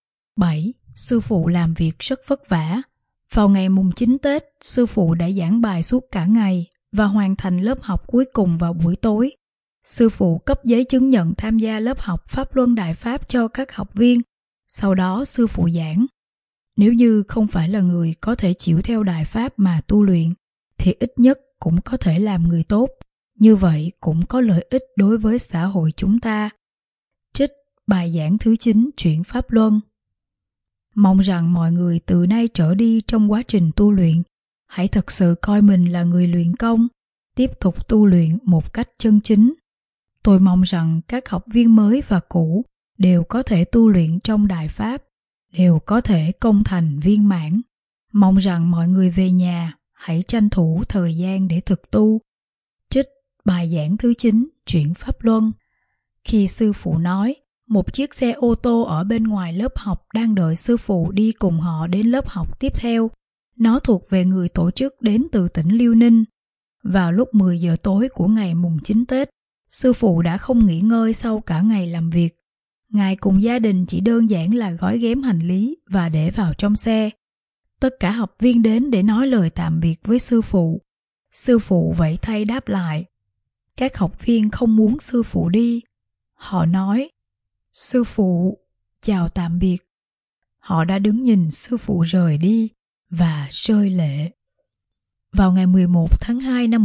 7. Sư phụ làm việc rất vất vả. Vào ngày mùng 9 Tết, sư phụ đã giảng bài suốt cả ngày và hoàn thành lớp học cuối cùng vào buổi tối. Sư phụ cấp giấy chứng nhận tham gia lớp học Pháp Luân Đại Pháp cho các học viên. Sau đó sư phụ giảng. Nếu như không phải là người có thể chịu theo Đại Pháp mà tu luyện, thì ít nhất cũng có thể làm người tốt. Như vậy cũng có lợi ích đối với xã hội chúng ta. Trích bài giảng thứ 9 Chuyển Pháp Luân. Mong rằng mọi người từ nay trở đi trong quá trình tu luyện, hãy thật sự coi mình là người luyện công, tiếp tục tu luyện một cách chân chính. Tôi mong rằng các học viên mới và cũ đều có thể tu luyện trong Đại Pháp, đều có thể công thành viên mãn. Mong rằng mọi người về nhà hãy tranh thủ thời gian để thực tu. Trích bài giảng thứ 9 Chuyển Pháp Luân. Khi sư phụ nói, một chiếc xe ô tô ở bên ngoài lớp học đang đợi sư phụ đi cùng họ đến lớp học tiếp theo. Nó thuộc về người tổ chức đến từ tỉnh Liêu Ninh. Vào lúc 10 giờ tối của ngày mùng 9 Tết, sư phụ đã không nghỉ ngơi sau cả ngày làm việc. Ngài cùng gia đình chỉ đơn giản là gói ghém hành lý và để vào trong xe. Tất cả học viên đến để nói lời tạm biệt với sư phụ. Sư phụ vẫy tay đáp lại. Các học viên không muốn sư phụ đi. Họ nói, sư phụ, chào tạm biệt. Họ đã đứng nhìn sư phụ rời đi và rơi lệ. Vào ngày 11 tháng 2 năm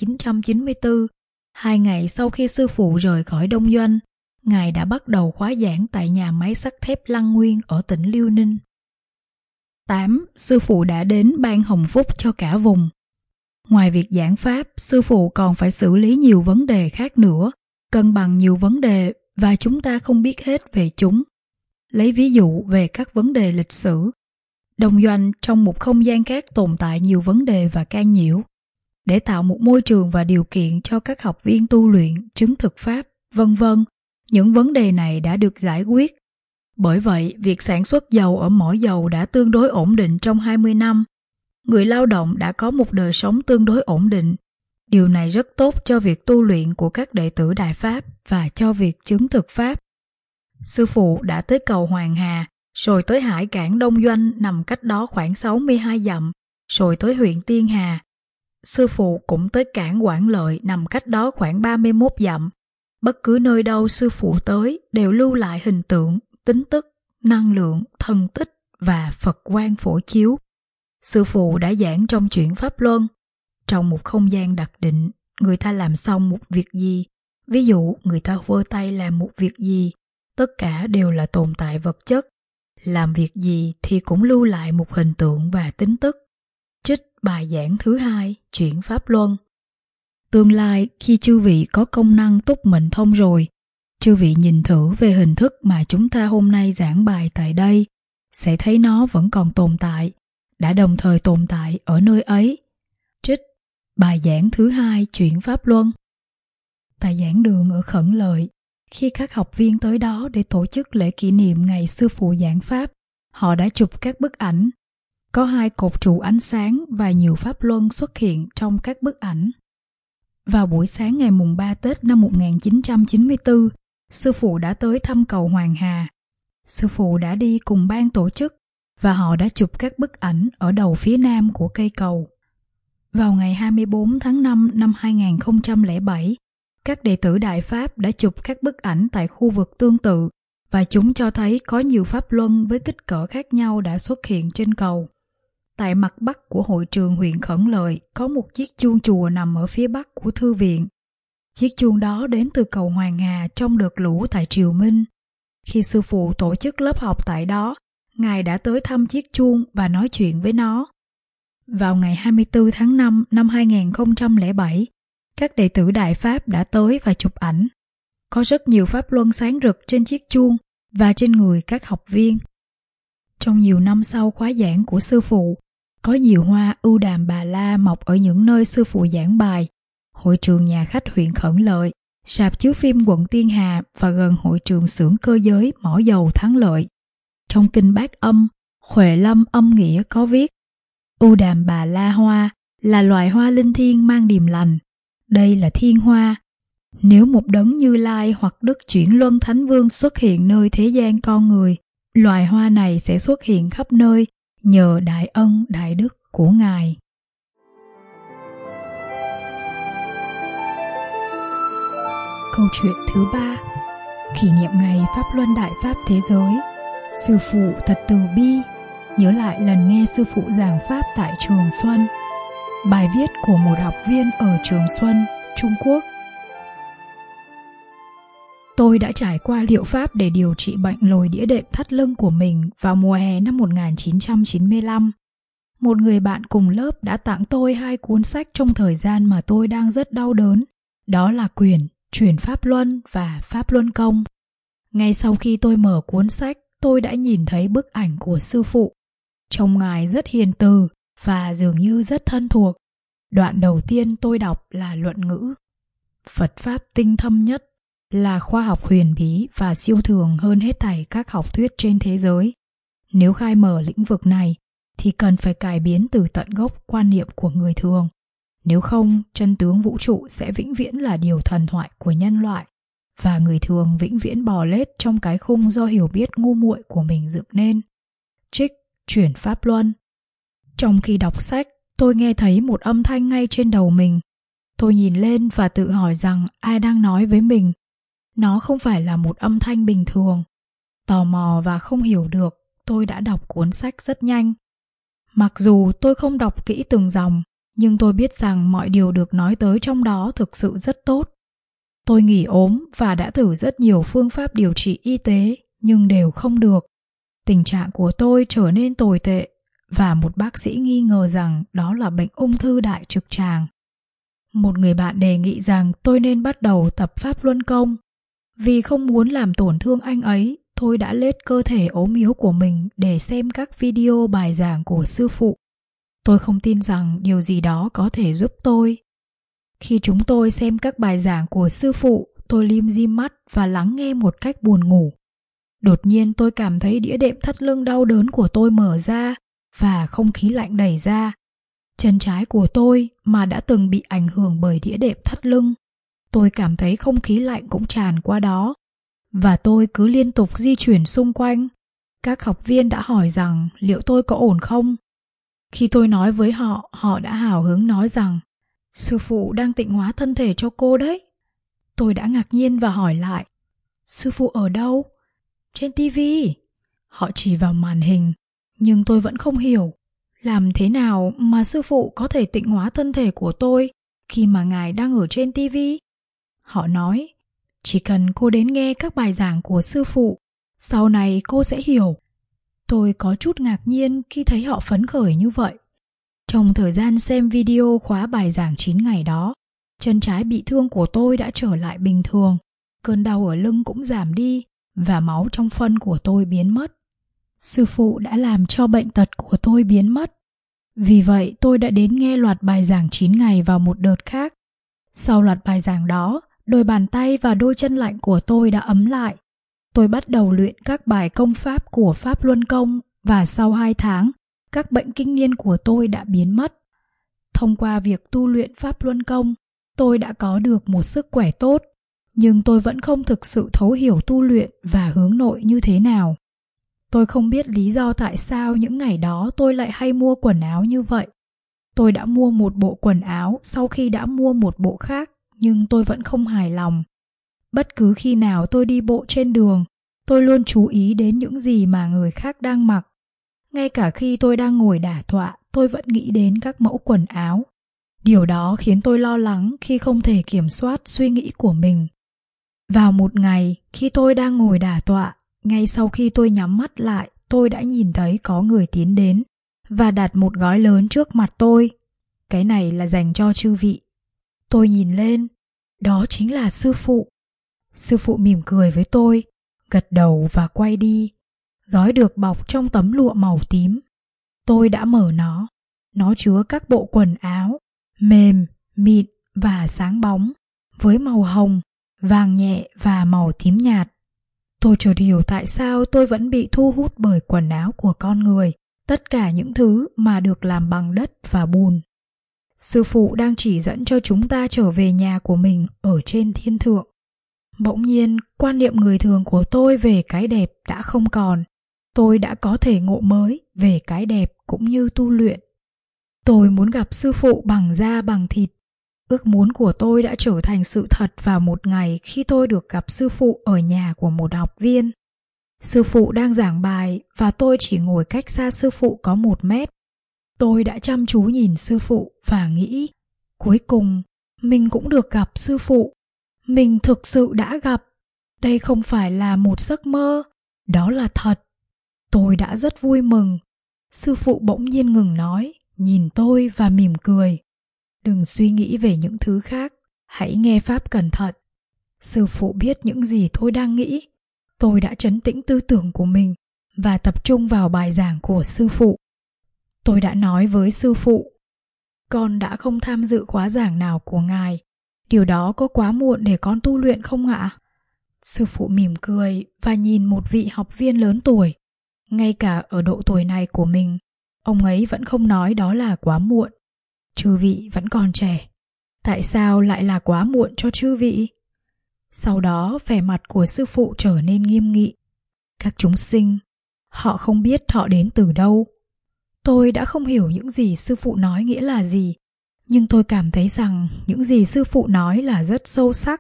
1994, 2 ngày sau khi sư phụ rời khỏi Đông Doanh, Ngài đã bắt đầu khóa giảng tại nhà máy sắt thép Lăng Nguyên ở tỉnh Liêu Ninh. 8. Sư phụ đã đến ban hồng phúc cho cả vùng. Ngoài việc giảng pháp, sư phụ còn phải xử lý nhiều vấn đề khác nữa, cân bằng nhiều vấn đề và chúng ta không biết hết về chúng. Lấy ví dụ về các vấn đề lịch sử. Đông Doanh trong một không gian khác tồn tại nhiều vấn đề và can nhiễu. Để tạo một môi trường và điều kiện cho các học viên tu luyện, chứng thực pháp, vân vân, những vấn đề này đã được giải quyết. Bởi vậy, việc sản xuất dầu ở mỏ dầu đã tương đối ổn định trong 20 năm. Người lao động đã có một đời sống tương đối ổn định. Điều này rất tốt cho việc tu luyện của các đệ tử Đại Pháp và cho việc chứng thực pháp. Sư phụ đã tới cầu Hoàng Hà, rồi tới hải cảng Đông Doanh nằm cách đó khoảng 62 dặm, rồi tới huyện Tiên Hà. Sư phụ cũng tới cảng Quảng Lợi nằm cách đó khoảng 31 dặm. Bất cứ nơi đâu sư phụ tới đều lưu lại hình tượng, tính tức, năng lượng, thần tích và Phật quang phổ chiếu. Sư phụ đã giảng trong Chuyển Pháp Luân. Trong một không gian đặc định, người ta làm xong một việc gì, ví dụ người ta vơ tay làm một việc gì, tất cả đều là tồn tại vật chất. Làm việc gì thì cũng lưu lại một hình tượng và tính tức. Trích bài giảng thứ 2, Chuyển Pháp Luân. Tương lai khi chư vị có công năng túc mệnh thông rồi, chư vị nhìn thử về hình thức mà chúng ta hôm nay giảng bài tại đây, sẽ thấy nó vẫn còn tồn tại, đã đồng thời tồn tại ở nơi ấy. Trích bài giảng thứ 2 Chuyển Pháp Luân. Tại giảng đường ở Khẩn Lợi, khi các học viên tới đó để tổ chức lễ kỷ niệm ngày sư phụ giảng Pháp, họ đã chụp các bức ảnh. Có 2 cột trụ ánh sáng và nhiều Pháp Luân xuất hiện trong các bức ảnh. Vào buổi sáng ngày mùng 3 Tết năm 1994, sư phụ đã tới thăm cầu Hoàng Hà. Sư phụ đã đi cùng ban tổ chức và họ đã chụp các bức ảnh ở đầu phía nam của cây cầu. Vào ngày 24 tháng 5 năm 2007, các đệ tử Đại Pháp đã chụp các bức ảnh tại khu vực tương tự và chúng cho thấy có nhiều Pháp Luân với kích cỡ khác nhau đã xuất hiện trên cầu. Tại mặt bắc của hội trường huyện Khẩn Lợi có một chiếc chuông chùa nằm ở phía bắc của thư viện. Chiếc chuông đó đến từ cầu Hoàng Hà trong đợt lũ tại Triều Minh. Khi sư phụ tổ chức lớp học tại đó, Ngài đã tới thăm chiếc chuông và nói chuyện với nó. Vào ngày 24 tháng 5 năm 2007, các đệ tử Đại Pháp đã tới và chụp ảnh. Có rất nhiều Pháp Luân sáng rực trên chiếc chuông và trên người các học viên. Trong nhiều năm sau khóa giảng của sư phụ, có nhiều hoa ưu đàm Bà La mọc ở những nơi sư phụ giảng bài. Hội trường nhà khách huyện Khẩn Lợi, rạp chiếu phim quận Tiên Hà và gần hội trường xưởng cơ giới mỏ dầu Thắng Lợi. Trong kinh Bát Âm, Huệ Lâm âm nghĩa có viết: ưu đàm Bà La hoa là loài hoa linh thiêng mang điềm lành. Đây là thiên hoa. Nếu một đấng Như Lai hoặc Đức Chuyển Luân Thánh Vương xuất hiện nơi thế gian con người, loài hoa này sẽ xuất hiện khắp nơi nhờ đại ân đại đức của Ngài. Câu chuyện thứ 3. Kỷ niệm ngày Pháp Luân Đại Pháp Thế Giới. Sư phụ thật từ bi, nhớ lại lần nghe sư phụ giảng Pháp tại Trường Xuân. Bài viết của một học viên ở Trường Xuân, Trung Quốc. Tôi đã trải qua liệu pháp để điều trị bệnh lồi đĩa đệm thắt lưng của mình vào mùa hè năm 1995. Một người bạn cùng lớp đã tặng tôi 2 cuốn sách trong thời gian mà tôi đang rất đau đớn. Đó là quyển Chuyển Pháp Luân và Pháp Luân Công. Ngay sau khi tôi mở cuốn sách, tôi đã nhìn thấy bức ảnh của sư phụ. Trông Ngài rất hiền từ và dường như rất thân thuộc. Đoạn đầu tiên tôi đọc là luận ngữ. Phật Pháp tinh thâm nhất, là khoa học huyền bí và siêu thường hơn hết thảy các học thuyết trên thế giới. Nếu khai mở lĩnh vực này, thì cần phải cải biến từ tận gốc quan niệm của người thường. Nếu không, chân tướng vũ trụ sẽ vĩnh viễn là điều thần thoại của nhân loại, và người thường vĩnh viễn bò lết trong cái khung do hiểu biết ngu muội của mình dựng nên. Trích Chuyển Pháp Luân. Trong khi đọc sách, tôi nghe thấy một âm thanh ngay trên đầu mình. Tôi nhìn lên và tự hỏi rằng ai đang nói với mình. Nó không phải là một âm thanh bình thường. Tò mò và không hiểu được, tôi đã đọc cuốn sách rất nhanh. Mặc dù tôi không đọc kỹ từng dòng, nhưng tôi biết rằng mọi điều được nói tới trong đó thực sự rất tốt. Tôi nghỉ ốm và đã thử rất nhiều phương pháp điều trị y tế, nhưng đều không được. Tình trạng của tôi trở nên tồi tệ, và một bác sĩ nghi ngờ rằng đó là bệnh ung thư đại trực tràng. Một người bạn đề nghị rằng tôi nên bắt đầu tập Pháp Luân Công. Vì không muốn làm tổn thương anh ấy, tôi đã lết cơ thể ốm yếu của mình để xem các video bài giảng của sư phụ. Tôi không tin rằng điều gì đó có thể giúp tôi. Khi chúng tôi xem các bài giảng của sư phụ, tôi lim dim mắt và lắng nghe một cách buồn ngủ. Đột nhiên tôi cảm thấy đĩa đệm thắt lưng đau đớn của tôi mở ra và không khí lạnh đẩy ra. Chân trái của tôi mà đã từng bị ảnh hưởng bởi đĩa đệm thắt lưng, tôi cảm thấy không khí lạnh cũng tràn qua đó. Và tôi cứ liên tục di chuyển xung quanh. Các học viên đã hỏi rằng liệu tôi có ổn không? Khi tôi nói với họ, họ đã hào hứng nói rằng sư phụ đang tịnh hóa thân thể cho cô đấy. Tôi đã ngạc nhiên và hỏi lại, sư phụ ở đâu? Trên tivi. Họ chỉ vào màn hình, nhưng tôi vẫn không hiểu. Làm thế nào mà sư phụ có thể tịnh hóa thân thể của tôi khi mà Ngài đang ở trên tivi? Họ nói, chỉ cần cô đến nghe các bài giảng của sư phụ, sau này cô sẽ hiểu. Tôi có chút ngạc nhiên khi thấy họ phấn khởi như vậy. Trong thời gian xem video khóa bài giảng 9 ngày đó, chân trái bị thương của tôi đã trở lại bình thường, cơn đau ở lưng cũng giảm đi và máu trong phân của tôi biến mất. Sư phụ đã làm cho bệnh tật của tôi biến mất. Vì vậy tôi đã đến nghe loạt bài giảng 9 ngày vào một đợt khác. Sau loạt bài giảng đó, đôi bàn tay và đôi chân lạnh của tôi đã ấm lại. Tôi bắt đầu luyện các bài công pháp của Pháp Luân Công và sau 2 tháng, các bệnh kinh niên của tôi đã biến mất. Thông qua việc tu luyện Pháp Luân Công, tôi đã có được một sức khỏe tốt, nhưng tôi vẫn không thực sự thấu hiểu tu luyện và hướng nội như thế nào. Tôi không biết lý do tại sao những ngày đó tôi lại hay mua quần áo như vậy. Tôi đã mua một bộ quần áo sau khi đã mua một bộ khác, nhưng tôi vẫn không hài lòng. Bất cứ khi nào tôi đi bộ trên đường, tôi luôn chú ý đến những gì mà người khác đang mặc. Ngay cả khi tôi đang ngồi đả tọa, tôi vẫn nghĩ đến các mẫu quần áo. Điều đó khiến tôi lo lắng khi không thể kiểm soát suy nghĩ của mình. Vào một ngày, khi tôi đang ngồi đả tọa, ngay sau khi tôi nhắm mắt lại, tôi đã nhìn thấy có người tiến đến và đặt một gói lớn trước mặt tôi. Cái này là dành cho chư vị. Tôi nhìn lên, đó chính là sư phụ. Sư phụ mỉm cười với tôi, gật đầu và quay đi. Gói được bọc trong tấm lụa màu tím. Tôi đã mở nó. Nó chứa các bộ quần áo, mềm, mịn và sáng bóng, với màu hồng, vàng nhẹ và màu tím nhạt. Tôi chợt hiểu tại sao tôi vẫn bị thu hút bởi quần áo của con người, tất cả những thứ mà được làm bằng đất và bùn. Sư phụ đang chỉ dẫn cho chúng ta trở về nhà của mình ở trên thiên thượng. Bỗng nhiên, quan niệm người thường của tôi về cái đẹp đã không còn. Tôi đã có thể ngộ mới về cái đẹp cũng như tu luyện. Tôi muốn gặp sư phụ bằng da bằng thịt. Ước muốn của tôi đã trở thành sự thật vào một ngày khi tôi được gặp sư phụ ở nhà của một học viên. Sư phụ đang giảng bài và tôi chỉ ngồi cách xa sư phụ có 1 mét. Tôi đã chăm chú nhìn sư phụ và nghĩ, cuối cùng mình cũng được gặp sư phụ. Mình thực sự đã gặp. Đây không phải là một giấc mơ, đó là thật. Tôi đã rất vui mừng. Sư phụ bỗng nhiên ngừng nói, nhìn tôi và mỉm cười. Đừng suy nghĩ về những thứ khác, hãy nghe pháp cẩn thận. Sư phụ biết những gì tôi đang nghĩ. Tôi đã trấn tĩnh tư tưởng của mình và tập trung vào bài giảng của sư phụ. Tôi đã nói với sư phụ, con đã không tham dự khóa giảng nào của ngài. Điều đó có quá muộn để con tu luyện không ạ? Sư phụ mỉm cười và nhìn một vị học viên lớn tuổi. Ngay cả ở độ tuổi này của mình, ông ấy vẫn không nói đó là quá muộn. Chư vị vẫn còn trẻ. Tại sao lại là quá muộn cho chư vị? Sau đó vẻ mặt của sư phụ trở nên nghiêm nghị. Các chúng sinh, họ không biết họ đến từ đâu. Tôi đã không hiểu những gì sư phụ nói nghĩa là gì, nhưng tôi cảm thấy rằng những gì sư phụ nói là rất sâu sắc.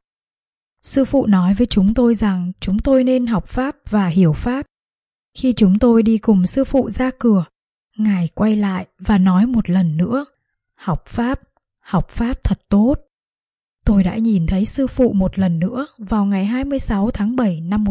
Sư phụ nói với chúng tôi rằng chúng tôi nên học pháp và hiểu pháp. Khi chúng tôi đi cùng sư phụ ra cửa, ngài quay lại và nói một lần nữa, học pháp thật tốt. Tôi đã nhìn thấy sư phụ một lần nữa vào ngày 26 tháng 7 năm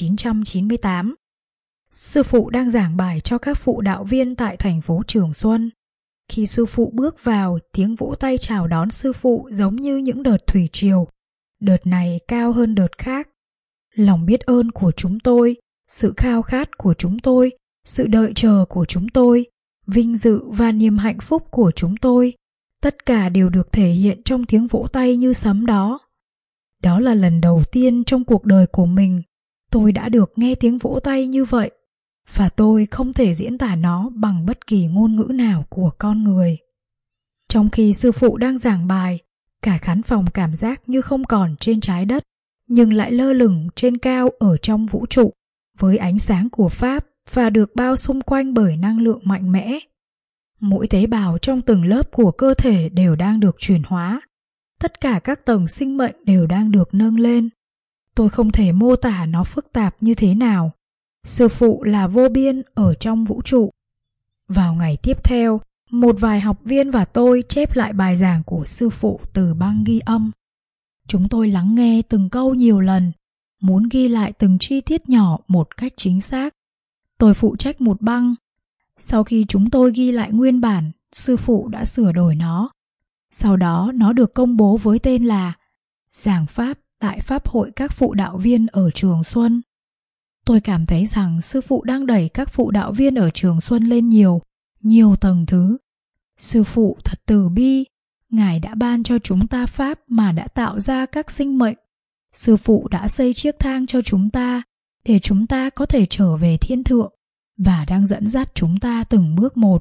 1998. Sư phụ đang giảng bài cho các phụ đạo viên tại thành phố Trường Xuân. Khi sư phụ bước vào, tiếng vỗ tay chào đón sư phụ giống như những đợt thủy triều. Đợt này cao hơn đợt khác. Lòng biết ơn của chúng tôi, sự khao khát của chúng tôi, sự đợi chờ của chúng tôi, vinh dự và niềm hạnh phúc của chúng tôi, tất cả đều được thể hiện trong tiếng vỗ tay như sấm đó. Đó là lần đầu tiên trong cuộc đời của mình tôi đã được nghe tiếng vỗ tay như vậy, và tôi không thể diễn tả nó bằng bất kỳ ngôn ngữ nào của con người. Trong khi sư phụ đang giảng bài, cả khán phòng cảm giác như không còn trên trái đất, nhưng lại lơ lửng trên cao ở trong vũ trụ, với ánh sáng của Pháp và được bao xung quanh bởi năng lượng mạnh mẽ. Mỗi tế bào trong từng lớp của cơ thể đều đang được chuyển hóa. Tất cả các tầng sinh mệnh đều đang được nâng lên. Tôi không thể mô tả nó phức tạp như thế nào. Sư phụ là vô biên ở trong vũ trụ. Vào ngày tiếp theo, một vài học viên và tôi chép lại bài giảng của sư phụ từ băng ghi âm. Chúng tôi lắng nghe từng câu nhiều lần, muốn ghi lại từng chi tiết nhỏ một cách chính xác. Tôi phụ trách một băng. Sau khi chúng tôi ghi lại nguyên bản, sư phụ đã sửa đổi nó. Sau đó nó được công bố với tên là Giảng Pháp tại Pháp hội các phụ đạo viên ở Trường Xuân. Tôi cảm thấy rằng sư phụ đang đẩy các phụ đạo viên ở Trường Xuân lên nhiều tầng thứ. Sư phụ thật từ bi, Ngài đã ban cho chúng ta pháp mà đã tạo ra các sinh mệnh. Sư phụ đã xây chiếc thang cho chúng ta để chúng ta có thể trở về thiên thượng và đang dẫn dắt chúng ta từng bước một.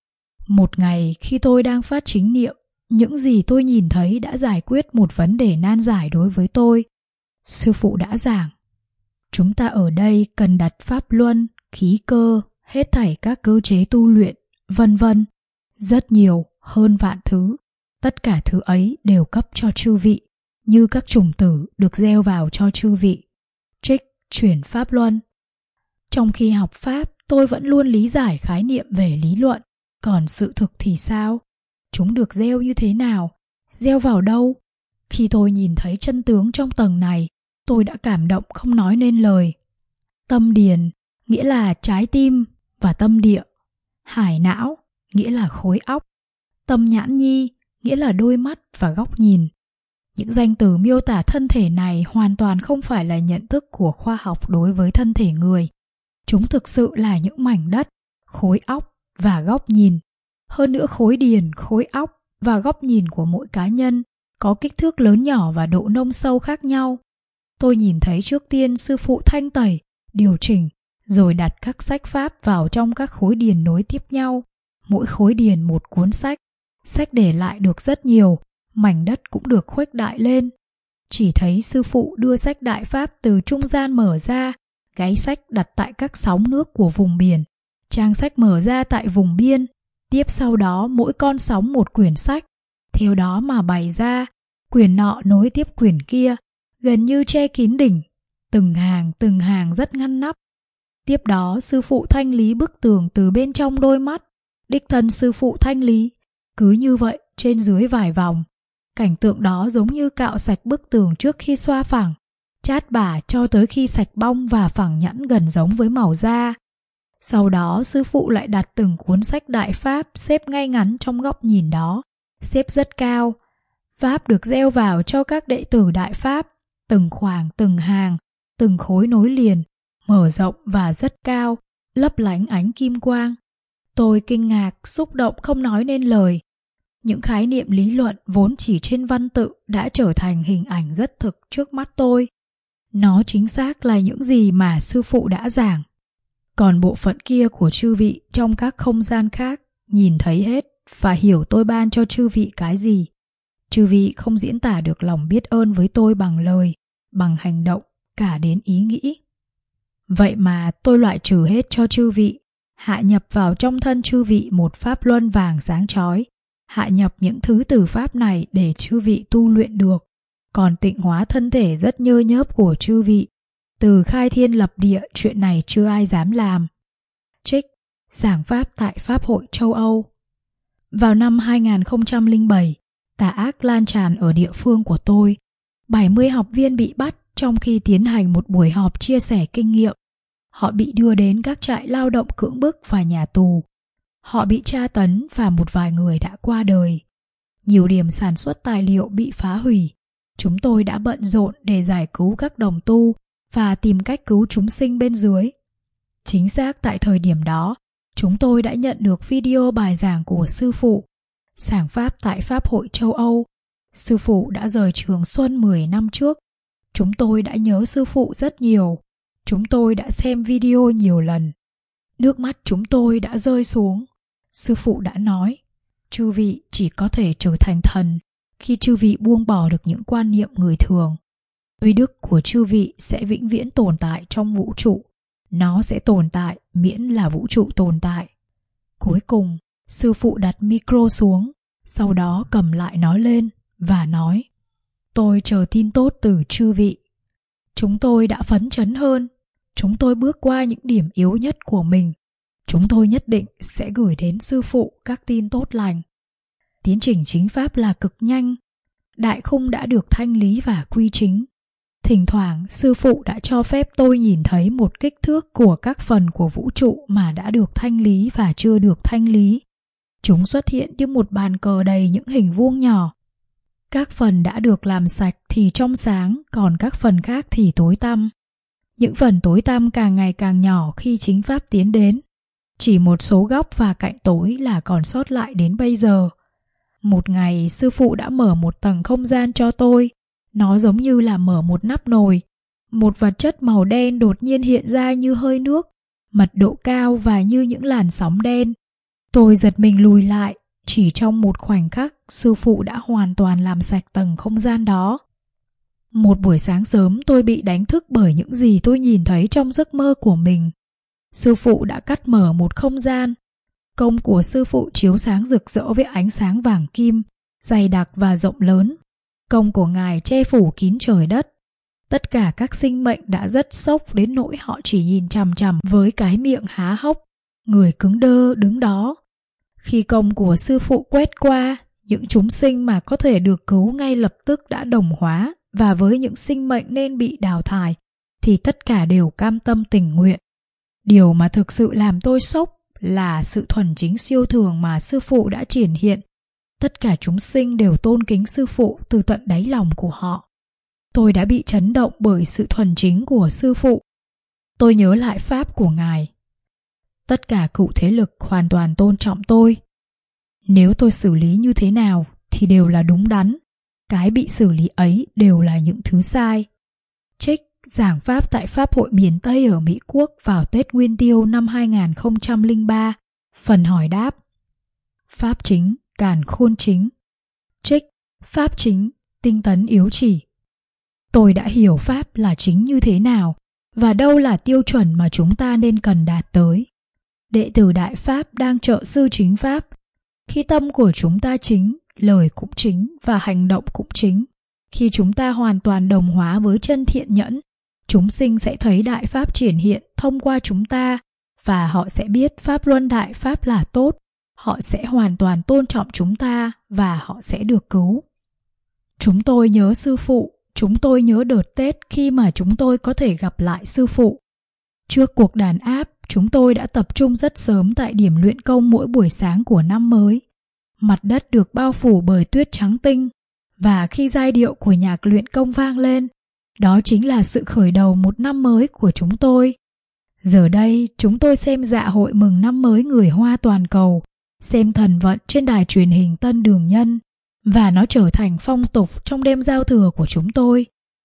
Một ngày khi tôi đang phát chính niệm, những gì tôi nhìn thấy đã giải quyết một vấn đề nan giải đối với tôi. Sư phụ đã giảng, chúng ta ở đây cần đặt pháp luân, khí cơ, hết thảy các cơ chế tu luyện, vân vân, rất nhiều, hơn vạn thứ. Tất cả thứ ấy đều cấp cho chư vị, như các chủng tử được gieo vào cho chư vị. Trích chuyển pháp luân. Trong khi học pháp, tôi vẫn luôn lý giải khái niệm về lý luận, còn sự thực thì sao? Chúng được gieo như thế nào? Gieo vào đâu? Khi tôi nhìn thấy chân tướng trong tầng này, tôi đã cảm động không nói nên lời. Tâm điền nghĩa là trái tim và tâm địa. Hải não nghĩa là khối óc. Tâm nhãn nhi nghĩa là đôi mắt và góc nhìn. Những danh từ miêu tả thân thể này hoàn toàn không phải là nhận thức của khoa học đối với thân thể người. Chúng thực sự là những mảnh đất, khối óc và góc nhìn. Hơn nữa, khối điền, khối óc và góc nhìn của mỗi cá nhân có kích thước lớn nhỏ và độ nông sâu khác nhau. Tôi nhìn thấy trước tiên sư phụ thanh tẩy, điều chỉnh, rồi đặt các sách pháp vào trong các khối điền nối tiếp nhau. Mỗi khối điền một cuốn sách. Sách để lại được rất nhiều, mảnh đất cũng được khuếch đại lên. Chỉ thấy sư phụ đưa sách đại pháp từ trung gian mở ra, gáy sách đặt tại các sóng nước của vùng biển, trang sách mở ra tại vùng biên. Tiếp sau đó mỗi con sóng một quyển sách, theo đó mà bày ra, quyển nọ nối tiếp quyển kia, gần như che kín đỉnh, từng hàng rất ngăn nắp. Tiếp đó sư phụ thanh lý bức tường từ bên trong đôi mắt, đích thân sư phụ thanh lý. Cứ như vậy trên dưới vài vòng, cảnh tượng đó giống như cạo sạch bức tường trước khi xoa phẳng, chát bả cho tới khi sạch bong và phẳng nhẵn gần giống với màu da. Sau đó sư phụ lại đặt từng cuốn sách đại pháp xếp ngay ngắn trong góc nhìn đó, xếp rất cao. Pháp được gieo vào cho các đệ tử đại pháp, từng khoảng, từng hàng, từng khối nối liền, mở rộng và rất cao, lấp lánh ánh kim quang. Tôi kinh ngạc, xúc động không nói nên lời. Những khái niệm lý luận vốn chỉ trên văn tự đã trở thành hình ảnh rất thực trước mắt tôi. Nó chính xác là những gì mà sư phụ đã giảng. Còn bộ phận kia của chư vị trong các không gian khác nhìn thấy hết và hiểu tôi ban cho chư vị cái gì. Chư vị không diễn tả được lòng biết ơn với tôi bằng lời, bằng hành động, cả đến ý nghĩ. Vậy mà tôi loại trừ hết cho chư vị, hạ nhập vào trong thân chư vị một pháp luân vàng sáng chói, hạ nhập những thứ từ pháp này để chư vị tu luyện được. Còn tịnh hóa thân thể rất nhơ nhớp của chư vị, từ khai thiên lập địa chuyện này chưa ai dám làm. Trích giảng pháp tại Pháp hội châu Âu. Vào năm 2007, tà ác lan tràn ở địa phương của tôi. 70 học viên bị bắt trong khi tiến hành một buổi họp chia sẻ kinh nghiệm. Họ bị đưa đến các trại lao động cưỡng bức và nhà tù. Họ bị tra tấn và một vài người đã qua đời. Nhiều điểm sản xuất tài liệu bị phá hủy. Chúng tôi đã bận rộn để giải cứu các đồng tu và tìm cách cứu chúng sinh bên dưới. Chính xác tại thời điểm đó, chúng tôi đã nhận được video bài giảng của sư phụ, giảng pháp tại Pháp hội châu Âu. Sư phụ đã rời Trường Xuân 10 năm trước. Chúng tôi đã nhớ sư phụ rất nhiều. Chúng tôi đã xem video nhiều lần. Nước mắt chúng tôi đã rơi xuống. Sư phụ đã nói, chư vị chỉ có thể trở thành thần khi chư vị buông bỏ được những quan niệm người thường. Uy đức của chư vị sẽ vĩnh viễn tồn tại trong vũ trụ. Nó sẽ tồn tại miễn là vũ trụ tồn tại. Cuối cùng, sư phụ đặt micro xuống, sau đó cầm lại nó lên và nói, tôi chờ tin tốt từ chư vị. Chúng tôi đã phấn chấn hơn. Chúng tôi bước qua những điểm yếu nhất của mình. Chúng tôi nhất định sẽ gửi đến sư phụ các tin tốt lành. Tiến trình chính pháp là cực nhanh. Đại khung đã được thanh lý và quy chính. Thỉnh thoảng, sư phụ đã cho phép tôi nhìn thấy một kích thước của các phần của vũ trụ mà đã được thanh lý và chưa được thanh lý. Chúng xuất hiện như một bàn cờ đầy những hình vuông nhỏ. Các phần đã được làm sạch thì trong sáng, còn các phần khác thì tối tăm. Những phần tối tăm càng ngày càng nhỏ khi chính Pháp tiến đến. Chỉ một số góc và cạnh tối là còn sót lại đến bây giờ. Một ngày, sư phụ đã mở một tầng không gian cho tôi. Nó giống như là mở một nắp nồi. Một vật chất màu đen đột nhiên hiện ra như hơi nước, mật độ cao và như những làn sóng đen. Tôi giật mình lùi lại. Chỉ trong một khoảnh khắc, sư phụ đã hoàn toàn làm sạch tầng không gian đó. Một buổi sáng sớm, tôi bị đánh thức bởi những gì tôi nhìn thấy trong giấc mơ của mình. Sư phụ đã cắt mở một không gian. Công của sư phụ chiếu sáng rực rỡ với ánh sáng vàng kim, dày đặc và rộng lớn. Công của Ngài che phủ kín trời đất. Tất cả các sinh mệnh đã rất sốc đến nỗi họ chỉ nhìn chằm chằm với cái miệng há hốc, người cứng đơ đứng đó. Khi công của sư phụ quét qua, những chúng sinh mà có thể được cứu ngay lập tức đã đồng hóa, và với những sinh mệnh nên bị đào thải thì tất cả đều cam tâm tình nguyện. Điều mà thực sự làm tôi sốc là sự thuần chính siêu thường mà sư phụ đã triển hiện. Tất cả chúng sinh đều tôn kính sư phụ từ tận đáy lòng của họ. Tôi đã bị chấn động bởi sự thuần chính của sư phụ. Tôi nhớ lại pháp của Ngài. Tất cả cựu thế lực hoàn toàn tôn trọng tôi. Nếu tôi xử lý như thế nào thì đều là đúng đắn. Cái bị xử lý ấy đều là những thứ sai. Trích giảng pháp tại Pháp hội miền Tây ở Mỹ Quốc vào Tết Nguyên Tiêu năm 2003. Phần hỏi đáp. Pháp chính, càn khôn chính. Trích pháp chính, tinh tấn yếu chỉ. Tôi đã hiểu Pháp là chính như thế nào và đâu là tiêu chuẩn mà chúng ta nên cần đạt tới. Đệ tử Đại Pháp đang trợ sư chính Pháp. Khi tâm của chúng ta chính, lời cũng chính và hành động cũng chính. Khi chúng ta hoàn toàn đồng hóa với chân thiện nhẫn, chúng sinh sẽ thấy Đại Pháp triển hiện thông qua chúng ta và họ sẽ biết Pháp Luân Đại Pháp là tốt. Họ sẽ hoàn toàn tôn trọng chúng ta và họ sẽ được cứu. Chúng tôi nhớ sư phụ, chúng tôi nhớ đợt Tết khi mà chúng tôi có thể gặp lại sư phụ. Trước cuộc đàn áp, chúng tôi đã tập trung rất sớm tại điểm luyện công mỗi buổi sáng của năm mới. Mặt đất được bao phủ bởi tuyết trắng tinh, và khi giai điệu của nhạc luyện công vang lên, đó chính là sự khởi đầu một năm mới của chúng tôi. Giờ đây, chúng tôi xem dạ hội mừng năm mới người Hoa toàn cầu, xem thần vận trên đài truyền hình Tân Đường Nhân, và nó trở thành phong tục trong đêm giao thừa của chúng tôi.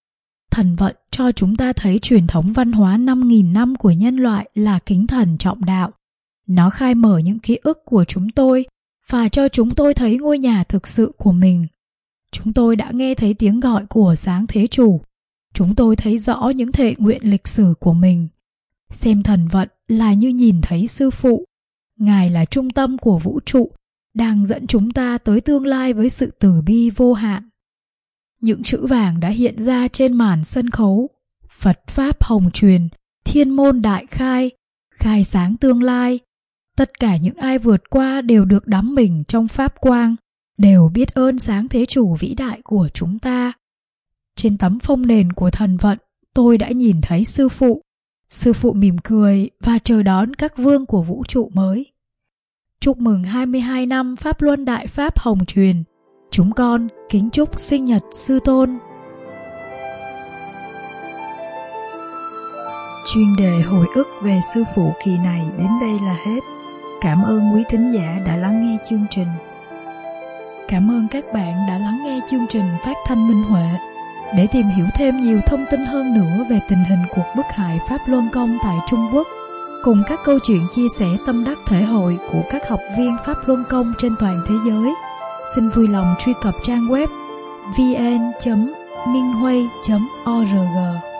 Thần vận cho chúng ta thấy truyền thống văn hóa 5.000 năm của nhân loại là kính thần trọng đạo. Nó khai mở những ký ức của chúng tôi và cho chúng tôi thấy ngôi nhà thực sự của mình. Chúng tôi đã nghe thấy tiếng gọi của Sáng Thế Chủ. Chúng tôi thấy rõ những thệ nguyện lịch sử của mình. Xem thần vận là như nhìn thấy sư phụ. Ngài là trung tâm của vũ trụ, đang dẫn chúng ta tới tương lai với sự từ bi vô hạn. Những chữ vàng đã hiện ra trên màn sân khấu. Phật Pháp hồng truyền, thiên môn đại khai, khai sáng tương lai. Tất cả những ai vượt qua đều được đắm mình trong Pháp quang, đều biết ơn Sáng Thế Chủ vĩ đại của chúng ta. Trên tấm phông nền của thần vận, tôi đã nhìn thấy sư phụ. Sư phụ mỉm cười và chờ đón các vương của vũ trụ mới. Chúc mừng 22 năm Pháp Luân Đại Pháp hồng truyền. Chúng con kính chúc sinh nhật sư tôn. Chuyên đề hồi ức về sư phụ kỳ này đến đây là hết. Cảm ơn quý thính giả đã lắng nghe chương trình. Cảm ơn các bạn đã lắng nghe chương trình Phát thanh Minh Huệ. Để tìm hiểu thêm nhiều thông tin hơn nữa về tình hình cuộc bức hại Pháp Luân Công tại Trung Quốc, cùng các câu chuyện chia sẻ tâm đắc thể hội của các học viên Pháp Luân Công trên toàn thế giới, xin vui lòng truy cập trang web vn.minhui.org.